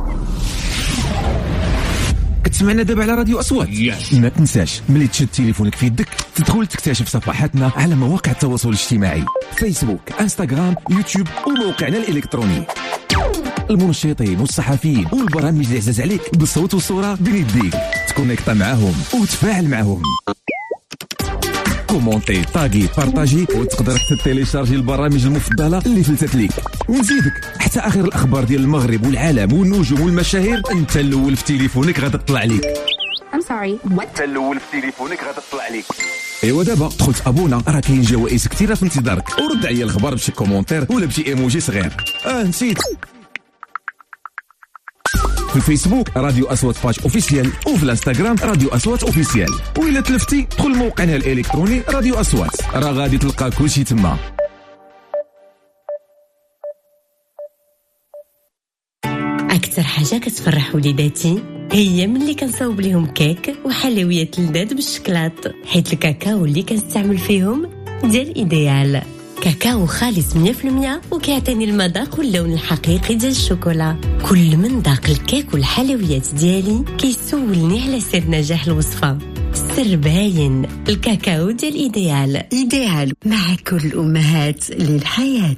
كتسمعنا دابا على راديو أصوات. ما تنساش ملي تشد تليفونك في يدك تدخل تكتشف صفحاتنا على مواقع التواصل الاجتماعي فيسبوك انستغرام يوتيوب وموقعنا الإلكتروني. المنشطين والصحفيين والبرامج اللي عزاز عليك بالصوت والصورة بين يديك تكونيكتا معاهم وتفاعل معاهم. كومونتي طاقي بارطاجي وتقدر حتى تيليشارجي البرامج المفضلة اللي فلتت ليك ونزيدك حتى آخر الأخبار ديال المغرب والعالم والنجوم والمشاهير أنت الأول في تليفونك غادي تطلع ليك. I'm sorry what؟ أنت الأول في تليفونك غادي تطلع ليك. ايوا دابا دخلت ابونا راه كاين جوائز كثيره في انتظارك ورد عليا الخبر بشي كومونتير ولا بشي ايموجي صغير. اه نسيت في الفيسبوك راديو أصوات باج اوفيسيال وفي الانستغرام راديو أصوات اوفيسيال وإلا تلفتي دخل موقعنا الالكتروني راديو أصوات راه غادي تلقى كلشي تما. اكثر حاجه كتفرح وليداتي هي ملي كنصاوب ليهم كيك وحلويات لذاذ بالشكلاط حيت الكاكاو اللي كنستعمل فيهم ديال إيديال كاكاو خالص مية بالمية وكيعطيني المذاق واللون الحقيقي ديال الشوكولا. كل من ذاق الكيك والحلويات ديالي كيسولني على سر نجاح الوصفه. السر باين الكاكاو ديال إيديال. إيديال مع كل الامهات للحياه.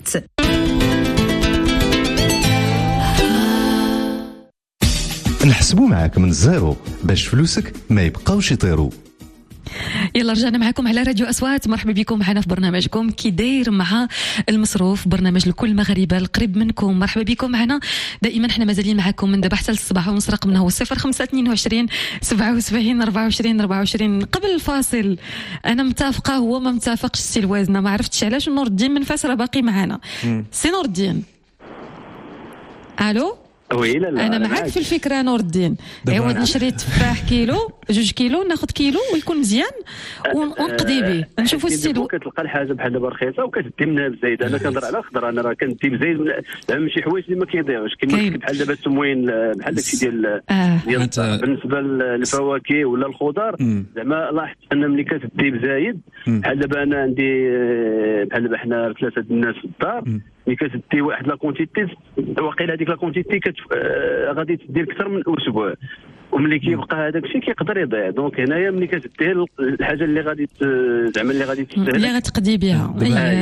نحسبوا معاك من الزيرو باش فلوسك ما يبقاوش يطيروا. يلا رجعنا معكم على راديو أصوات. مرحبا بكم معنا في برنامجكم كي داير مع المصروف برنامج لكل المغاربه القريب منكم. مرحبا بكم معنا دائما احنا مازالين معكم من دابا حتى للصباح ونص. رقمنا هو صفر خمسة اثنين وعشرين سبعة وسبعين أربعة وعشرين أربعة وعشرين. قبل الفاصل انا متفقه هو ما متفقش السي الوازنه ما عرفتش علاش. نور الدين من فاس راه باقي معنا. سي نور الدين الو وي لا لا انا معاك في الفكره نور الدين. عوض نشري تفاح كيلو جوج كيلو ناخذ كيلو ويكون مزيان ونقضي به نشوفوا السيلو. كتلقى الحاجه بحال دابا رخيصه وكتدي منها بزايد. انا كنهضر على خضره، انا راه كندي بزايد من شي حوايج اللي ما كيضيعوش كيما بحال دابا التموين بحال داكشي ديال ديال بالنسبه للفواكه ولا الخضار. زعما لاحظت ان ملي كتدي بزايد بحال دابا انا عندي بحال دابا حنا ثلاثه الناس في الدار، ملي كتدي واحد لا كونتيتي واقيلا هذيك لا كونتيتي كت آه غادي تدير اكثر من اسبوع، وملي كيبقى هذاك الشيء كيقدر يضيع. دونك هنايا ملي كتديه الحاجه اللي غادي زعما اللي غادي تستهلك اللي غتقضي بها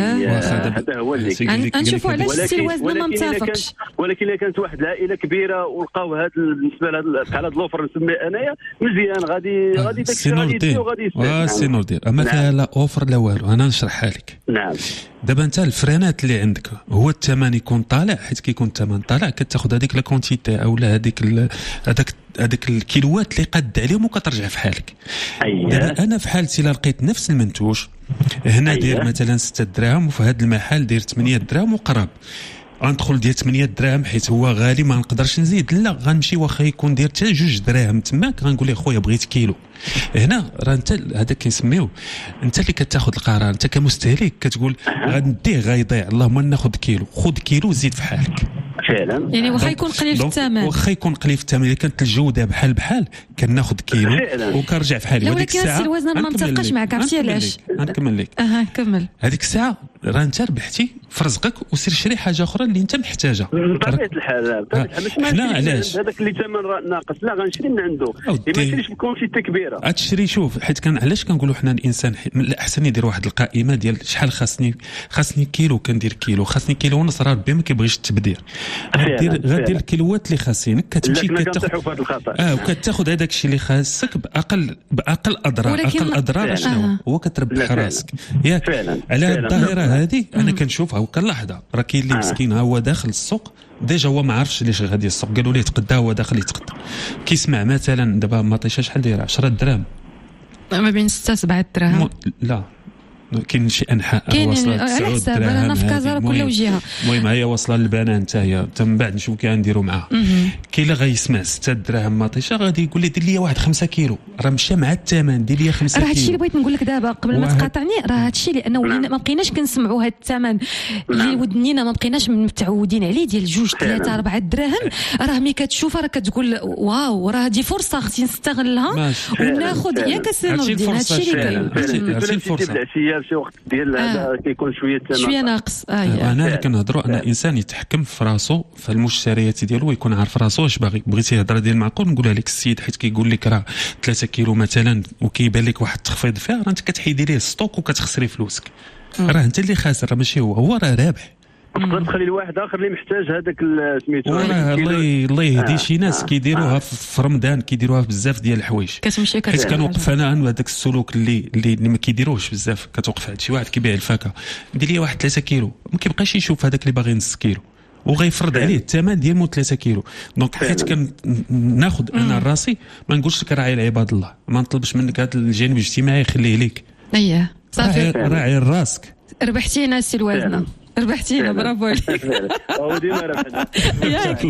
هذا هو اللي نشوفوا علاش السي الوزن ما متفقش. ولكن الا كانت واحد العائله كبيره ولقاو هذا بالنسبه لهذا بحال هذا لوفر نسميه انايا مزيان، غادي غادي داك الشيء غادي يدي وغادي يستهلك. سي نور دير اما فيها لا اوفر لا والو. انا نشرحها لك. نعم. دابا انت الفرانات اللي عندك هو الثمن يكون طالع، حيت كيكون الثمن طالع كتاخذ هذيك لا كونتيتي او هذيك هذاك هذاك الكيلوات اللي قد عليهم وكترجع في حالك. أيه. دابا انا في حال الا لقيت نفس المنتوج هنا أيه. داير مثلا ستة دراهم وفي هذا المحل داير ثمانية دراهم وقرب، غندخل ديال ثمانية دراهم حيت هو غالي ما نقدرش نزيد، لا غنمشي واخا يكون داير حتى جوج دراهم تماك غنقول له خويا بغيت كيلو. هنا راه انت هذا كيسميوه انت اللي كتاخذ القرار، انت كمستهلك كتقول غنديه غيضيع اللهم ناخذ كيلو، خذ كيلو زيد في حالك فعلا. يعني واخا يكون قليل في الثمن واخا يكون قليل في الثمن، الا كانت الجوده بحال بحال كناخذ كيلو وكنرجع في حالي. وديك الساعه الوزن ما متفقش معك، عرفتي علاش؟ غنكمل لك. اها كمل. هذيك الساعه راه انت ربحتي في رزقك وسير شري حاجه اخرى اللي انت محتاجها. بطبيعه الحال حنا علاش هذاك اللي ثمن ناقص لا غنشري من عنده، ما نشريش بكونتيتي كبيره. غتشري شوف حيت كان علاش كنقولوا حنا الانسان من الاحسن يدير واحد القائمه ديال شحال خاصني خاصني كيلو كندير كيلو، خاصني كيلو ونص، راه ربي ما كيبغيش التبذير. غدير غدير الكيلوات اللي خاصينك كتمشي كتاخذ اه وكتاخذ هذاك الشيء اللي خاصك باقل باقل اضرار. اقل اضرار شنو هو؟ كتربح راسك ياك. على هذه الظاهره هذه انا كنشوفها وكنلاحظها. راه كاين اللي مسكين ها هو داخل السوق ديجا هو ما عرفش ليش غادي السوق، قالوا ليه تقدا هو داخل يتقدا، كيسمع مثلا دابا مطيشه شحال دايره عشرة دراهم ما بين ستة سبعة دراهم. لا كاين شي انحاء واصله على حساب انا في كازا كل وجهه. المهم هي واصله للبنان حتى هي من بعد نشوف كي غنديروا معاها. كاين اللي غيسمع ستة دراهم مطيشه غادي يقول لي دير لي واحد خمسة كيلو، راه مشى مع الثمن دير لي خمسة كيلو. راه هادشي اللي بغيت نقول لك دابا قبل ما تقاطعني، راه هادشي لانه ولينا ما بقيناش كنسمعوا هاد الثمن اللي ودنينا ما بقيناش متعودين عليه ديال جوج ثلاثة أربعة دراهم. راه ملي كتشوفها راه كتقول واو راه هادي فرصه خصني نستغلها وناخذ ياك السي نور الدين. هادشي اللي كاين. هادشي الفرصه العشيه شي وقت ديال هذا كيكون شويه شويه ناقص. اه انا اللي كنهضروا ان الانسان يتحكم في راسو في المشتريات ديالو ويكون عارف راسو اش باغي. بغيتي هضره ديال معقول نقولها لك السيد حيت كيقول لك راه ثلاثة كيلو مثلا وكيبان لك واحد التخفيض فيها، راه انت كتحيدي ليه الستوك وكتخسري فلوسك. راه انت اللي خاسر، راه ماشي هو هو راه رابح. تقدر تخلي لواحد اخر اللي محتاج هذاك سميتو. الله الله يهدي شي ناس كيديروها في رمضان كيديروها بزاف ديال الحوايج كتمشي كتعرف. حيت كنوقف انا هذاك السلوك اللي اللي ما كيديروش بزاف. كتوقف عند شي واحد كيبيع الفاكهه دير لي واحد ثلاثة كيلو، ما كيبقاش يشوف هذاك اللي باغي نص كيلو وغيفرض عليه الثمن ديال مو ثلاثة كيلو. دونك حيت كناخذ انا راسي ما نقولش لك راعي العباد الله، ما نطلبش منك هذا الجانب الاجتماعي خليه ليك. اييه صافي راعي راسك. ربحتينا السي الوازنه، ربحتينا برافو عليك. هو ديما ربحنا ياك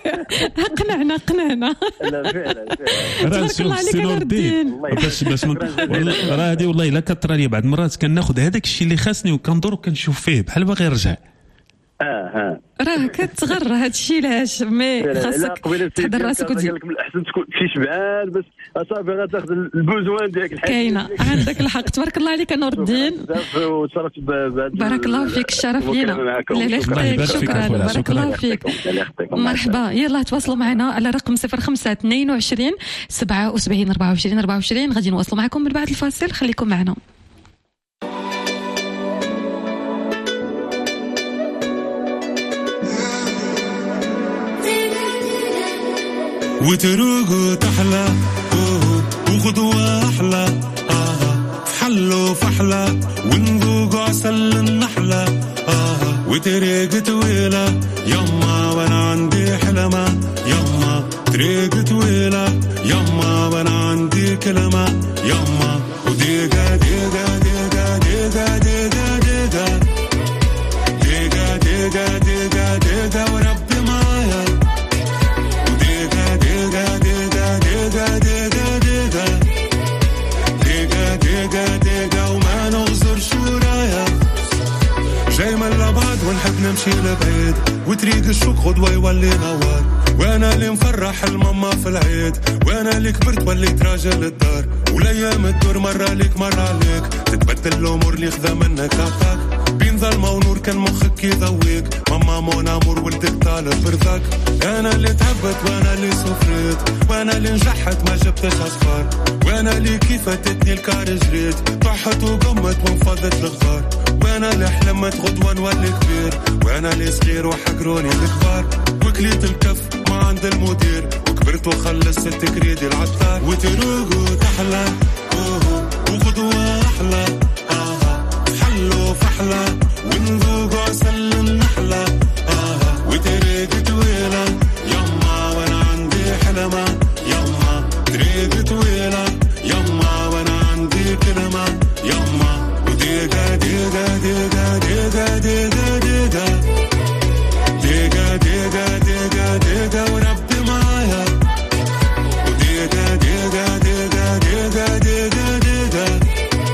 قنعنا قنعنا. لا فعلا راه شوف السي نور الدين باش باش راه هذه والله الا كثر لي بعض المرات كناخذ هذاك الشيء اللي خاصني وكندور وكنشوف فيه بحال باغي يرجع. اه اه راه كتغر هذا الشيء لاش مي خاصك تحضر راسك وتزيد. قال لك من الاحسن تكون شي شبعان بس اصاحبي غتاخذ البوزوان ديالك الحاجه كاينه. عندك الحق تبارك الله عليك نور الدين. وتشرفت بارك الله فيك الشرف لينا. لا لا يخليك شكرا بارك الله فيك. مرحبا. يلا تواصلوا معنا على رقم صفر خمسة اثنين وعشرين سبعة وسبعين أربعة وعشرين أربعة وعشرين. غادي نواصلوا معكم من بعد الفاصل، خليكم معنا. وتروقوا تحلى وخذوا أحلى آه فحلوا فحلى ونذوقوا عسل النحلة آه وتريق طويلة يما وانا عندي حلمة يما تريق طويلة يما وانا عندي كلمة يما وديقة ديقة ديقة ديقة ديقة ديقة ديقة ديقة ديقة ديقة وربي معايا يمشي لبعيد وطريق الشوق غدوة يولي نوار وانا اللي مفرح الماما في العيد وانا اللي كبرت وليت راجل الدار والايام تدور مرة ليك مرة عليك تتبدل الامور اللي خذا منك عطاك بين ظلمة ونور كان مخك يذويك ماما مون امور ولدك طالب برضاك انا اللي تهبت وانا اللي سفريت وانا اللي نجحت ما جبتش اصفار وانا اللي كيف ادتني الكار جريت طحت وقمت وانفضت الغبار وانا اللي حلمت غدوة نولي كبير وانا اللي صغير وحقروني الكبار وكليت الكف ما عند المدير وكبرت وخلصت تكريدي العطار وتروق وتحلى وغدوة احلى حلو فحلى ونذوق عسل النحلة وطريق طويلة يما وانا عندي حلمة يما طريق طويلة يما وانا عندي كلمة يما وديقة ديقة ديقة ديقة ديقة ديقة ديقة ديقة ديقة ديقة وربي معايا وديقة ديقة ديقة ديقة ديقة ديقة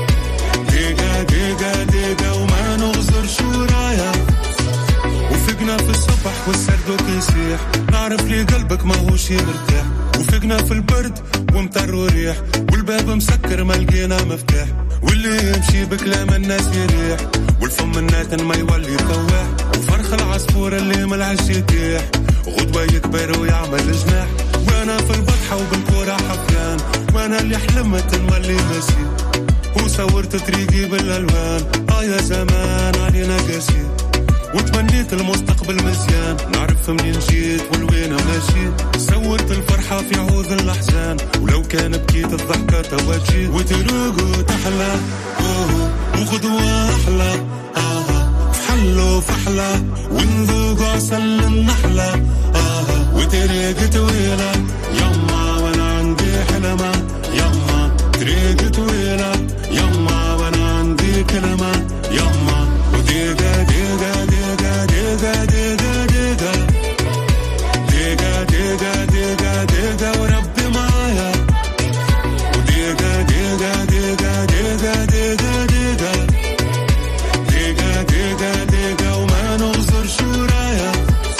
ديقة ديقة ديقة وما نغزر شو رايا وفقنا في الصبح والسرد كيسيح نعرف لي قلبك ما هوش مرتاح وفقنا في البرد ومطر وريح والباب مسكر ما لقينا مفتاح واللي يمشي بكلام الناس يريح والفم الناتن ما يولي فواح وفرخ العصفور اللي ملعش يتيح غدوة يكبر ويعمل جناح وانا في البطحة وبالكورة حفلان وانا اللي حلمت نولي ماشي وصورت طريقي بالالوان اه يا زمان علينا قاسي وتمنيت المستقبل مزيان نعرف منين جيت والوين ماشي صورت الفرحة في عوض الأحزان ولو كان بكيت الضحكة تواجي وتروق وتحلى وغدوة أحلى آه فحلو فحلى ونذوق عسل النحلة آه وطريق طويلة يما وانا عندي حلمة يما طريق طويلة يما وانا عندي كلمة يما وديقة ديقة ديقة ديقة ديقة ديقة ديقة ديقة ديقة ديقة وربي معايا وديقة ديقة ديقة ديقة ديقة ديقة ديقة ديقة ديقة وما نغزر شو رايا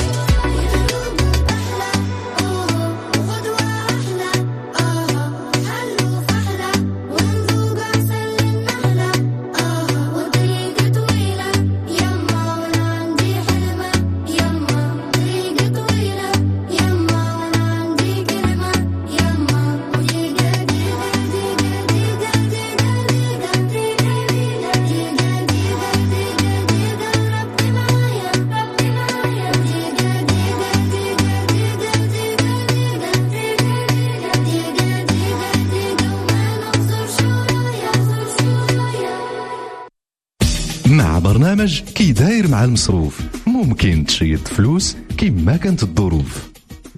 مع برنامج كي داير مع المصروف ممكن تشيد فلوس كيما كانت الظروف.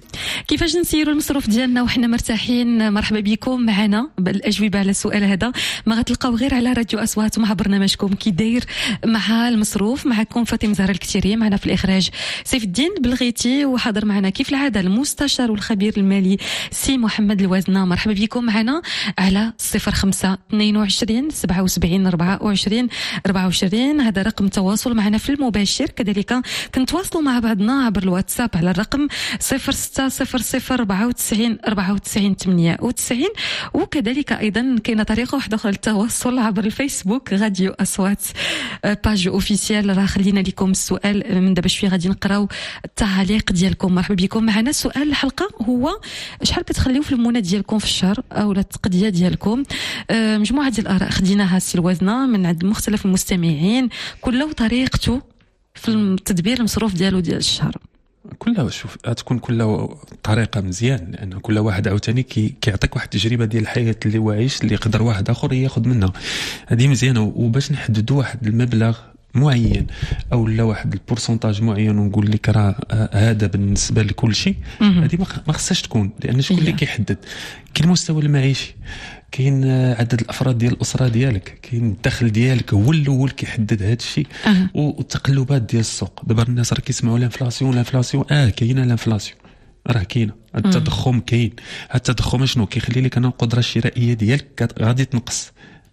كيفاش نسيروا المصروف ديالنا وحنا مرتاحين؟ مرحبا بكم معنا بالاجوبه على السؤال هذا ما غتلقاو غير على راديو اصوات ومع برنامجكم كي داير مع المصروف. معكم فاطمه زهره الكتيري، معنا في الاخراج سيف الدين بلغيتي، وحاضر معنا كيف العاده المستشار والخبير المالي سي محمد الوازنه. مرحبا بكم معنا على صفر خمسة اثنين وعشرين سبعة وسبعين أربعة وعشرين أربعة وعشرين. هذا رقم التواصل معنا في المباشر، كذلك كنتواصلوا مع بعضنا عبر الواتساب على الرقم صفر ستة صفر صفر أربعة وتسعين أربعة وتسعين ثمانية وتسعين. وكذلك أيضا كاينة طريقة واحدة أخرى للتواصل عبر الفيسبوك راديو أصوات باج أوفيسيال. راه خلينا لكم السؤال من دابا شوية غادي نقراو التعليق ديالكم. مرحبا بكم معنا. سؤال الحلقة هو شحال كتخليو في المونة ديالكم في الشهر أو التقدية ديالكم؟ مجموعة ديال الآراء خديناها سي الوازنة من عند مختلف المستمعين، كل طريقته في التدبير المصروف ديالو ديال الشهر. كلها شوف تكون كلها طريقه مزيان، لان كل واحد عاوتاني كي كيعطيك واحد التجربه ديال الحياه اللي واعيش اللي يقدر واحد اخر ياخذ منها. هذه مزيانه، وباش نحددوا واحد المبلغ معين او لا واحد البورسنتاج معين ونقول لك راه هذا بالنسبه لكل شيء، هذه ما خصهاش تكون، لان شكون اللي كيحدد؟ كاين المستوى المعيشي، كاين عدد الافراد ديال الاسره ديالك، كاين الدخل ديالك هو الاول كيحدد هذا الشيء. أه. والتقلبات ديال السوق. دابا الناس راه كيسمعوا الانفلاسيون الانفلاسيون اه كاينه الانفلاسيون، راه كاينه التضخم، كاين التضخم شنو كيخلي لك انا القدره الشرائيه ديالك غادي تنقص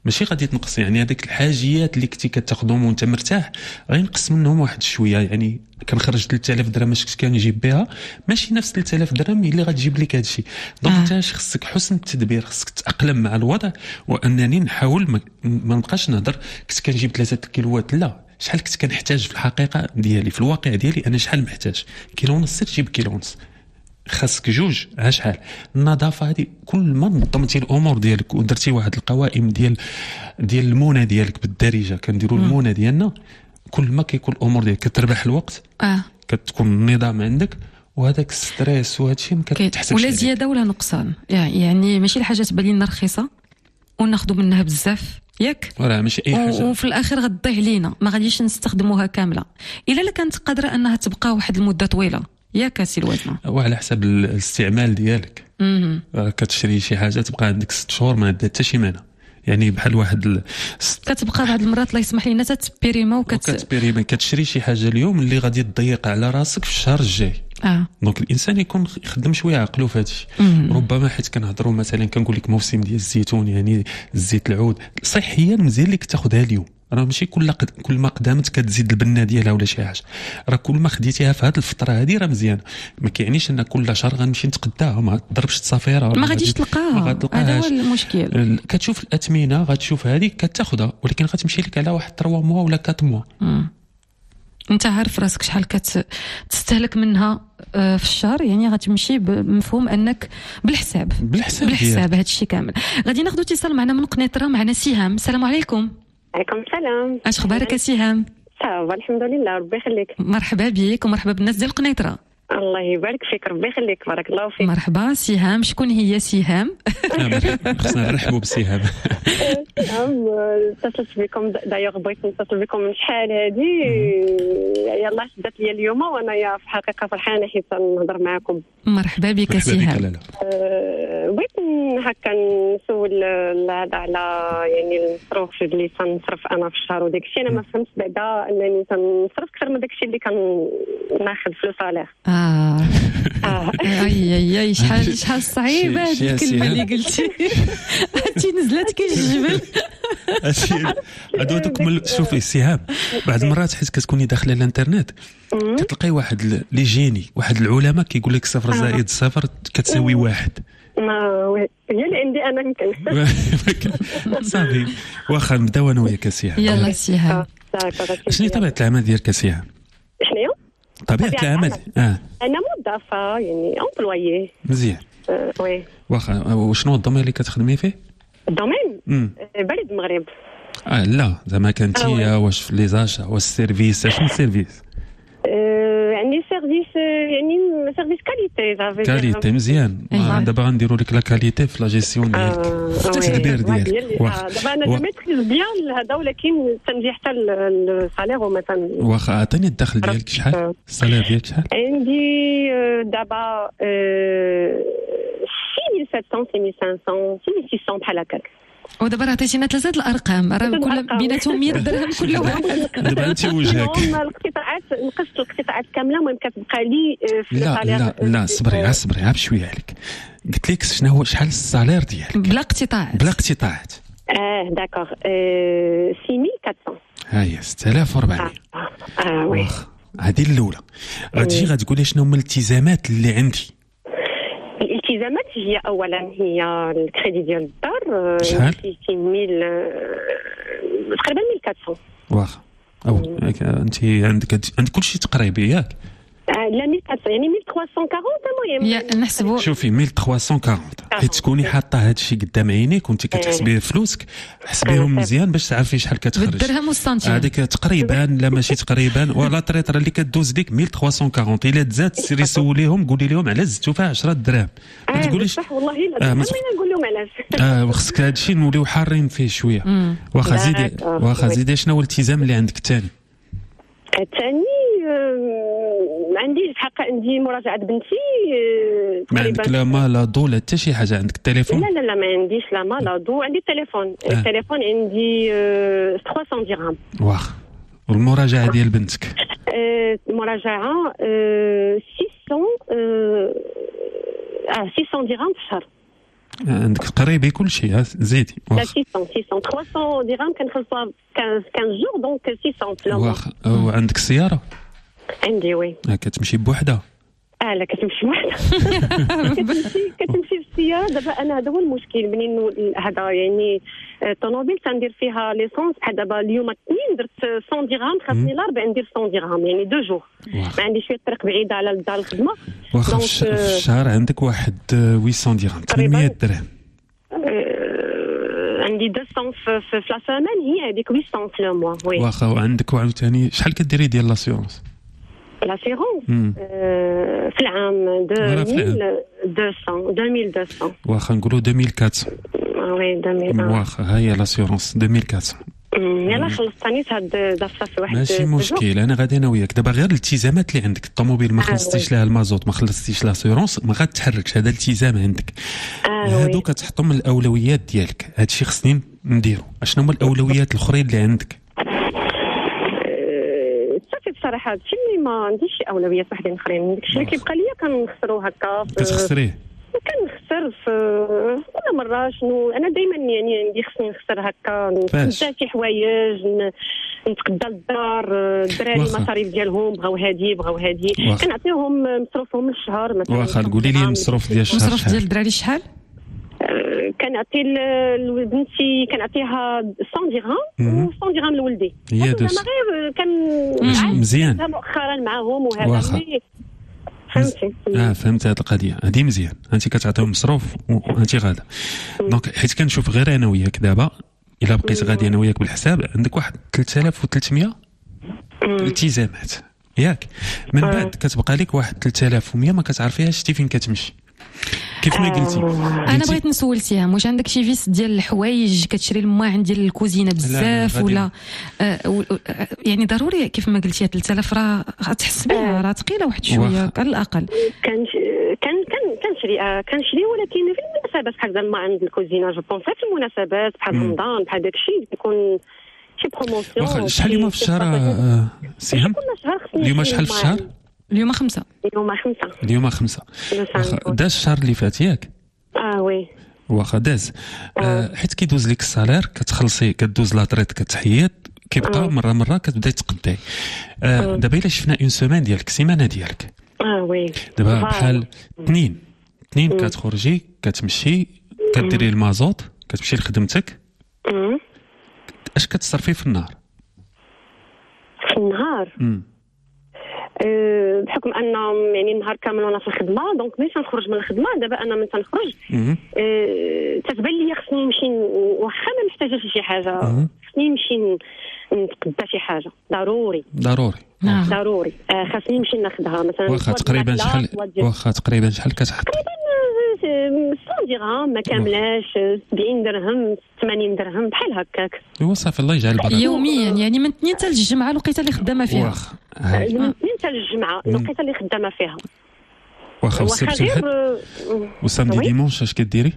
ماشي غادي تنقص، يعني هذيك الحاجيات اللي كنتي كتاخذهم وانت مرتاح غينقص منهم واحد شويه. يعني كنخرج ثلاثة آلاف درهم اش كنت كنجيب بها، ماشي نفس ثلاثة آلاف درهم اللي غتجيب لك هذا الشيء. دونك انت آه. خصك حسن التدبير، خصك تاقلم مع الوضع، وانني نحاول ما, ما نبقاش نهضر كنت كنجيب ثلاثة كيلوات، لا شحال كنت كنحتاج في الحقيقه ديالي في الواقع ديالي انا، شحال محتاج كيلو ونص تجيب كيلو ونص، خاصك جوج ها شحال. النظافه هذه كل ما نظمتي الامور ديالك ودرتي واحد القوائم ديال ديال المونه ديالك بالدارجه، كنديروا المونه ديالنا، كل ما كيكون الامور ديالك كتربح الوقت اه كتكون النظام عندك، وهذاك الستريس وهذا الشيء ما كتحسبش ولا زياده ولا نقصان. يعني ماشي الحاجه تبان لنا رخيصه وناخذوا منها بزاف ياك، ولا ماشي اي حاجه وفي الاخر غتضيع علينا، ما غاديش نستخدموها كامله الا لا كانت قادره انها تبقى واحد المده طويله ياك سي الوزنه، وعلى حسب الاستعمال ديالك. اها كتشري شي حاجه تبقى عندك ست شهور ما عندها حتى شي مانع، يعني بحال واحد ال... كتبقى بعض المرات الله يسمح لينا تتبيريما وكت كتبيريما كتشري شي حاجه اليوم اللي غادي تضيق على راسك في الشهر الجاي. اه دونك الانسان يكون يخدم شويه عقله في هذا الشيء. ربما حيت كنهضروا مثلا كنقول لك موسم ديال الزيتون، يعني الزيت العود صحيا مزيان لك تاخذها اليوم، راه ماشي كل قد... كل ما قدامت كتزيد البنه ديالها ولا شي حاجه، راه كل ما خديتيها في هذه الفتره هذه راه مزيان. ما كيعنيش ان كل شهر غنمشي نتقداها، ما تضربش الصفيره، ما غاديش تلقاها، هذا هو المشكل. كتشوف الاثمنه غتشوف هذه كتاخذها، ولكن غتمشي لك على واحد ثلاثة موا ولا أربعة موا. انت عارف راسك شحال كتستهلك منها في الشهر، يعني غتمشي بمفهوم انك بالحساب بالحساب بالحساب هذا الشيء كامل. غادي ناخذ اتصال معنا من قنيطره، معنا سهام. السلام عليكم. عليكم السلام. اش اخبارك سهام؟ صافا الحمد لله، ربي يخليك. مرحبا بك ومرحبا بالناس ديال قنيطره. الله يبارك فيك، ربي يخليك، بارك الله فيك. مرحبا سهام. شكون هي سهام؟ خصنا نرحبوا بسهام. سهام اتصلت بكم دايوغ، بغيت نتصل بكم من شحال هادي، يلاه شدت لي اليوم وانا يا في الحقيقه فرحانه حيت نهضر معكم. مرحبا بك سهام. بغيت هكا نسول هذا على يعني المصروف اللي تنصرف انا في الشهر وداك الشيء. انا ما فهمتش بعدا انني تنصرف اكثر من داك الشيء اللي كناخذ فلوس عليه. اه اه اي اي اي شحال شحال صعيبه هذه الكلمه اللي قلتي، هاتي نزلت كالجبل. هادو دوك شوفي سهام، بعض المرات حيت كتكوني داخله الانترنت كتلقاي واحد لي جيني، واحد العلماء كيقول لك صفر زائد صفر كتساوي واحد. ما هي اللي عندي انا يمكن. صافي واخا نبداو انا وياك سهام. يلا سهام، شنو طبيعه العمل ديالك سهام؟ شنو طبيعه العمل؟ اه انا موظفه يعني امبلويي. مزيان. آه وي. واخا وشنو الدومين اللي كتخدمي فيه؟ الدومين بريد المغرب. اه لا زعما كنتيا واش في لي زاشا واش السيرفيس، شنو السيرفيس؟ آه يعني سيرفيس، يعني سيرفيس كاليتي. كاليتي مزيان. دابا غنديروا لك لا كاليتي في لا جيستيون ديالك، التدبير ديالك. دابا انا جو ميتريز بيان هذا، ولكن تنجي حتى الصالير ومثلا. واخا عطيني الدخل ديالك شحال؟ الصالير ديالك شحال؟ عندي دابا ستة آلاف وسبعمية ستة آلاف وخمسمية ستة آلاف بحال هكاك. ودابا راه عطيتينا ثلاثه الارقام، راه كل بيناتهم مية درهم كل واحد. دابا انت وجهك القطاعات نقصت القطاعات كامله، المهم كتبقى لي في لا لا لا صبري صبري عا بشويه عليك. قلت لك شنو هو شحال الصالير ديالك بلا اقتطاعات؟ بلا اقتطاعات. اه داكوغ ستة آلاف وأربعمية. ها هي ستة آلاف وأربعمية. اه وي. هذه الاولى. غتجي غتقولي شنو هما الالتزامات اللي عندي. الالتزامات هي اولا هي الكريدي ديال الدار شحال؟ مية تقريبا مية وأربعمية. واخا او انت عندك عندك كل شيء تقريبي ياك؟ لا مية وأربعمية يعني مية وثلاثمية وأربعين المهم. يا نحسبوا شوفي مية وثلاثمية وأربعين حيت تكوني حاطه هذا الشيء قدام عينيك وانت كتحسبي فلوسك، حسبيهم مزيان باش تعرفي شحال كتخرج بالدرهم والسنتيم. هذيك تقريبا لا ماشي تقريبا ولا طريطره اللي كدوز لك مية وثلاثمية وأربعين. الا تزاد سيري سوليهم قولي لهم علاش زدتوا فيها عشرة دراهم. ما تقوليش صح والله لا ما نقول لهم علاش. اه وخصك هذا الشيء نوليو حارين فيه شويه. واخا زيدي واخا زيدي شنو هو الالتزام اللي عندك الثاني؟ الثاني ما عنديش الحق، عندي مراجعه بنتي. ما عندك لا ما لا ضو لا حتى شي حاجه؟ عندك التليفون؟ لا لا لا ما عنديش لا ما لا ضو. عندي التليفون. آه. التليفون عندي ثلاثمية درهم. واخ. والمراجعه ديال بنتك؟ آه المراجعه آه ستمية آه ستمية درهم في الشهر. عندك قريبي كل شيء زيدي لا ستمية ستمية ثلاثمية درهم كنخلصها خمسطاش جور دونك ستمية في اليوم. واخا وعندك سياره؟ عندي وي. كتمشي بوحدها؟ اه لا كتمشي بوحدها. كتمشي كتمشي بالسياره. دابا انا هذا هو المشكل منين هذا يعني الطوموبيل تندير فيها ليسونس بحال دابا اليوم الاثنين درت مية درهم خاصني الاربع ندير مية درهم يعني دو جور. ما عندي شويه الطريق بعيده على الدار الخدمه. واخا في الشهر عندك واحد ثمانمية درهم ثمانمية درهم. عندي مئتين في في لا سيمين هي هذيك ثمانمية في لو موا. وي واخا وعندك عاوتاني شحال كديري ديال لاسيورونس؟ لاسيرونس في العام ألفين ومئتين. واخا نقولوا ألفين وأربعمية. وي ألفين. واخا ها هي لاسيورونس ألفين وأربعمية. يلا خلصتني هاد دافا في واحد. ماشي مشكل انا غادي انا وياك دابا غير الالتزامات اللي عندك. الطوموبيل ما خلصتيش لها المازوت ما خلصتيش لاسيورونس ما غاتحركش. هذا الالتزام عندك. هادو كتحطهم من الاولويات ديالك. هادشي خصني نديرو. اشنو هما الاولويات الاخرين اللي عندك؟ بصراحه هادشي اللي ما عنديش شي اولويات وحدين اخرين. داكشي اللي كيبقى ليا كنخسرو هكا. كتخسريه؟ كنخسر في كل مره. شنو انا دائما يعني عندي خصني نخسر هكا نتقدى شي حوايج نتقدى الدار. الدراري المصاريف ديالهم بغاو هادي بغاو هادي كنعطيهم مصروفهم الشهر مثلا. واخا قولي لي المصروف ديال الشهر. المصروف ديال الدراري شحال؟ كنعطي لبنتي كنعطيها مية درهم و مية درهم لولدي. هي دوز زعما غير كان مزيان مؤخرا معاهم وهذا فهمتي. اه فهمت هذه القضيه هذه مزيان. انت كتعطيهم مصروف وانت غادا دونك حيت كنشوف غير انا وياك دابا الا بقيت غادي انا وياك بالحساب عندك واحد ثلاثة آلاف وثلاثمية التزامات ياك. من بعد كتبقى لك واحد ثلاثة آلاف ومية ما كتعرفيهاش حتى فين كتمشي. كيف ما قلتي انا بغيت نسول سيام واش عندك شي فيس ديال الحوايج كتشري للماعن ديال الكوزينه بزاف ولا آه يعني ضروري كيف ما قلتي ثلاثة آلاف راه غتحس بها راه ثقيله واحد شويه على الاقل. كان كان كان كنشري آه كنشري ولكن في المناسبات بحال زعما الماعن الكوزينه جو بونس في المناسبات بحال رمضان بحال داكشي يكون شي بروموسيون. شحال اليوم في الشهر آه سيام؟ اليوم شحال في الشهر؟ اليوم خمسة. اليوم خمسة. اليوم خمسة. داز الشهر اللي فات ياك؟ اه وي. واخا داز. آه حيت كيدوز لك السالير كتخلصي كدوز لاطريط كتحيد كيبقى آه. مره مره كتبداي تقداي. آه دابا الا شفنا اون سيمين ديالك سيمانه ديالك. اه وي. دابا بحال اثنين اثنين كتخرجي كتمشي كديري المازوت كتمشي لخدمتك. امم اش كتصرفي في النهار؟ في النهار؟ امم أه بحكم ان يعني النهار كامل وانا في الخدمه دونك ملي تنخرج من الخدمه دابا انا من تنخرج أه تتبان لي خصني نمشي واخا ما محتاجه شي حاجه خصني نمشي نتقدى شي حاجه ضروري ضروري آه. ضروري أه خاصني نمشي ناخذها مثلا. واخا تقريبا شحال واخا تقريبا شحال كتحط؟ مية درهم ما كاملاش سبعين درهم ثمانين درهم بحال هكاك. ايوا صافي الله يجعل البركه. يوميا يعني من اثنين حتى للجمعه الوقيته اللي خدامه فيها. واخا من اثنين حتى للجمعه الوقيته اللي خدامه فيها. واخا والسبت والحد وسامدي ديمونش اش كديري؟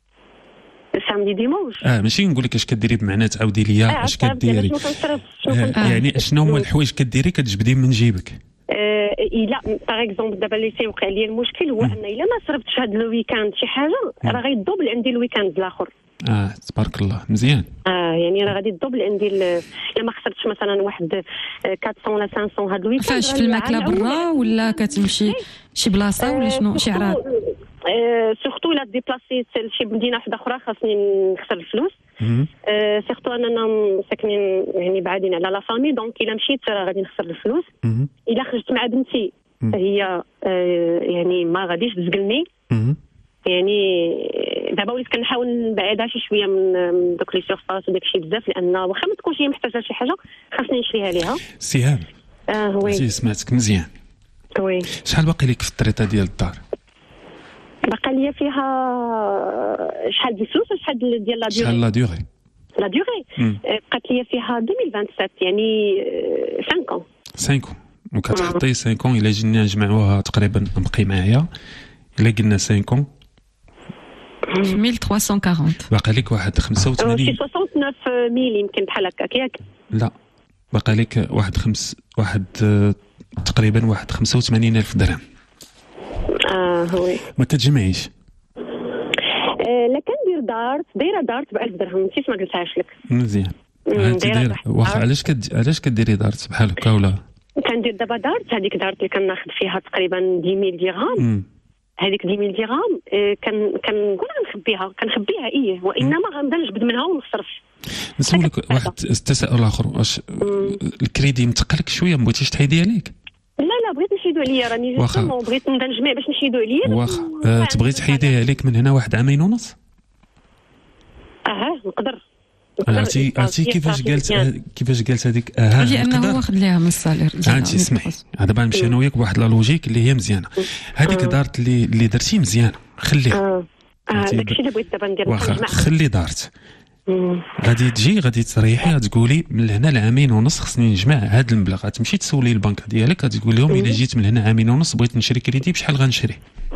سامدي ديمونش اه ماشي نقول لك اش كديري بمعنى تعاودي ليا اش كديري يعني اشنو هما الحوايج كديري كتجبدي من جيبك. الا باغ اكزومبل دابا اللي تيوقع لي المشكل هو ان الا ما صرفتش هذا الويكاند شي حاجه راه غيدوبل عندي الويكاند الاخر. اه تبارك الله مزيان. اه يعني راه غادي الدوبل عندي الا ما خسرتش مثلا واحد أربعمية ولا خمسمية هذا الويكاند. فاش في الماكله برا ولا كتمشي شي بلاصه ولا شنو شي عراض؟ أه سورتو الا ديبلاسيت لشي مدينه واحده اخرى خاصني نخسر الفلوس. أه سورتو اننا ساكنين يعني بعادين على لا فامي دونك الا مشيت راه غادي نخسر الفلوس. الا خرجت مع بنتي هي أه يعني ما غاديش تزقلني. يعني دابا وليت كنحاول نبعدها شي شويه من دوك لي سورفاس وداك الشيء بزاف لان واخا ما تكونش هي محتاجه شي حاجه خاصني نشريها ليها. سهام اه وي سمعتك مزيان. وي شحال باقي لك في الطريطه ديال الدار؟ بقى لي فيها شحال ديال الفلوس شحال ديال لا ديوري؟ شحال لا ديوري؟ لا ديوري بقات لي فيها ألفين وسبعة وعشرين يعني خمسة عام. خمسة عام وكتحطي خمسة عام الا جينا نجمعوها تقريبا بقي معايا الا قلنا خمسة عام ألف وثلاثمية وأربعين. باقي لك واحد خمسة وثمانين شي تسعة وستين ميل يمكن بحال هكاك ياك؟ لا باقي لك واحد خمس واحد تقريبا واحد خمسة وثمانين ألف درهم. اه وي ما كتجمعيش. آه دارت دايره دارت ب ألف درهم، نسيت ما قلتهاش لك. مزيان. انت داير واخا علاش كد علاش كديري دارت بحال هكا ولا؟ كندير دابا دارت، هذيك دارت اللي كناخذ فيها تقريبا عشرة آلاف درهم، هذيك عشرة آلاف درهم كان كنقول غنخبيها كنخبيها ايه، وانما غنبدا نجبد منها ونصرف. نسولك واحد التساؤل اخر، واش الكريدي متقلك شويه ما بغيتيش تحيديه عليك؟ لا لا بغيت نحيدو عليا، راني جوستومون بغيت نبدا نجمع باش نحيدو عليا. واخا أه تبغي تحيديه عليك من هنا واحد عامين ونص؟ اه نقدر. عرفتي عرفتي كيفاش قالت كيفاش قالت هذيك اه لانه واخد ليها من الصالير. عرفتي اسمعي دابا نمشي انا وياك بواحد لا لوجيك اللي هي مزيانه. هذيك دارت اللي اللي درتي مزيانه خليها. اه داكشي اللي بغيت دابا ندير. واخا خلي دارت غادي تجي غادي تريحي غتقولي من هنا لعامين ونص خصني نجمع هذا المبلغ. غتمشي تسولي البنك ديالك غتقول لهم الا جيت من هنا عامين ونص بغيت نشري كريدي بشحال غنشري.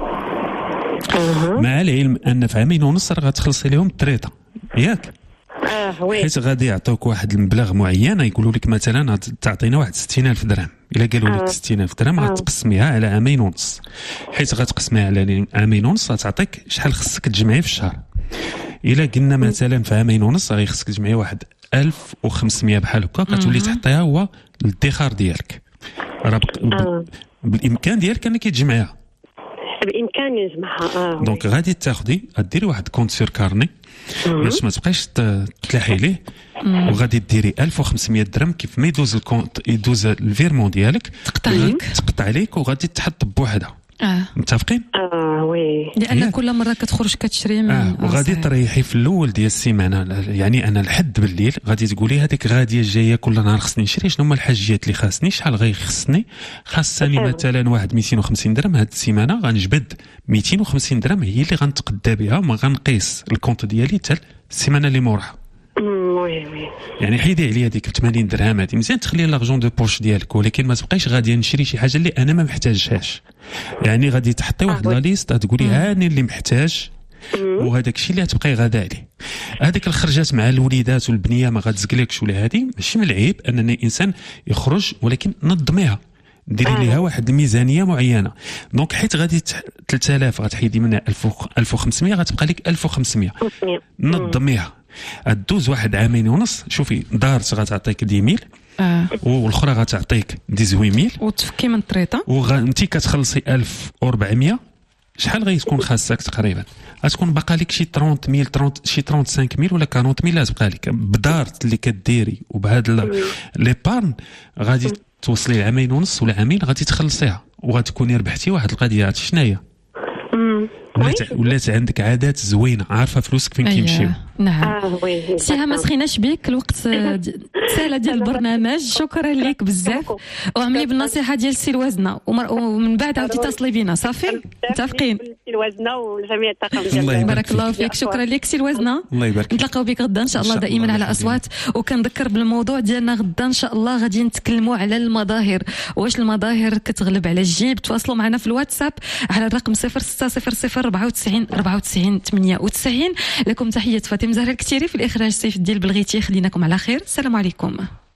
مع العلم ان في عامين ونص راه غتخلصي لهم التريطه ياك. اه وي حيت غادي يعطوك واحد المبلغ معين، يقولوا لك مثلا تعطينا واحد ستين ألف درهم. الا قالوا لك ستين ألف درهم غتقسميها على عامين ونص، حيت غتقسميها على عامين ونص غتعطيك شحال خصك تجمعي في الشهر. الا قلنا مثلا في عامين ونص غادي خصك تجمعي واحد ألف وخمسمية بحال هكا، كتولي تحطيها هو الادخار ديالك. راه بالامكان ديالك انك تجمعيها، بامكاني نجمعها. اه دونك غادي تاخدي غديري واحد كونت سير كارني باش ما تبقايش تلاحي ليه، وغادي ديري ألف وخمسمية درهم كيف ما يدوز الكونت يدوز الفيرمون ديالك تقطع لك تقطع عليك وغادي تحط بوحدها. اه متفقين؟ اه وي لان كل مره كتخرج كتشري من آه. وغادي آه تريحي في الاول ديال السيمانه، يعني انا الحد بالليل غادي تقولي هذيك غاديه الجايه كل نهار خصني نشري شنو هما الحاجيات اللي خاصني، شحال غيخصني. خاصني مثلا واحد مئتين وخمسين درهم هاد السيمانه، غنجبد مئتين وخمسين درهم هي اللي غنتقدى بها، وما غنقيس الكونت ديالي حتى السيمانه اللي موراها. وي وي يعني حيدي عليا ديك ثمانين درهم هذه مزيان تخلي لاغجون دو بوش ديالك، ولكن ما تبقايش غادي نشري شي حاجه اللي انا ما محتاجهاش. يعني غادي تحطي واحد لا ليست تقولي هاني اللي محتاج وهذاك الشيء اللي تبقاي غادا عليه. هذيك الخرجات مع الوليدات والبنيه ما غتزقلكش ولا هذه ماشي من العيب انني انسان يخرج، ولكن نظميها ديري آه. ليها واحد الميزانيه معينه. دونك حيت غادي ثلاثة آلاف غتحيدي منها ألف وخمسمية غتبقى لك ألف وخمسمية. نظميها دوز واحد عامين ونص. شوفي دارت غتعطيك عشرة ميل اه والاخرى غتعطيك ثمانية عشر ميل وتفكي من الطريطه، وانت كتخلصي ألف وأربعمية. شحال غيكون خاصك تقريبا؟ غتكون باقا لك شي ثلاثين ميل ثلاثين شي ثلاثة وثلاثين ميل ولا أربعين ميل تبقى لك بدارت اللي كديري، وبهذا لي بارن غادي توصلي لعامين ونص ولا عامين غادي تخلصيها وغتكوني ربحتي واحد القضيه. عرفتي شناهي؟ ولات ولات عندك عادات زوينه، عارفه فلوسك فين كيمشيو. نعم آه سيها ما سخيناش بك الوقت سهله ديال البرنامج. شكرا لك بزاف، وعملي بالنصيحه ديال السي الوزنه ومن بعد عاودي اتصلي بينا. صافي متفقين؟ السي الوزنه وجميع الطاقم ديالنا. بارك الله فيك، شكرا لك سي الوزنه. الله يبارك. نتلاقاو بك غدا ان شاء الله دائما على اصوات. وكنذكر بالموضوع ديالنا غدا ان شاء الله غادي نتكلموا على المظاهر، واش المظاهر كتغلب على الجيب. تواصلوا معنا في الواتساب على الرقم صفر ستة صفر صفر أربعة وتسعين أربعة وتسعين ثمانية وتسعين. لكم تحيه فاطمه زهره الكتيري، في الاخراج سيف الدين البلغيتي. خليناكم على خير، السلام عليكم.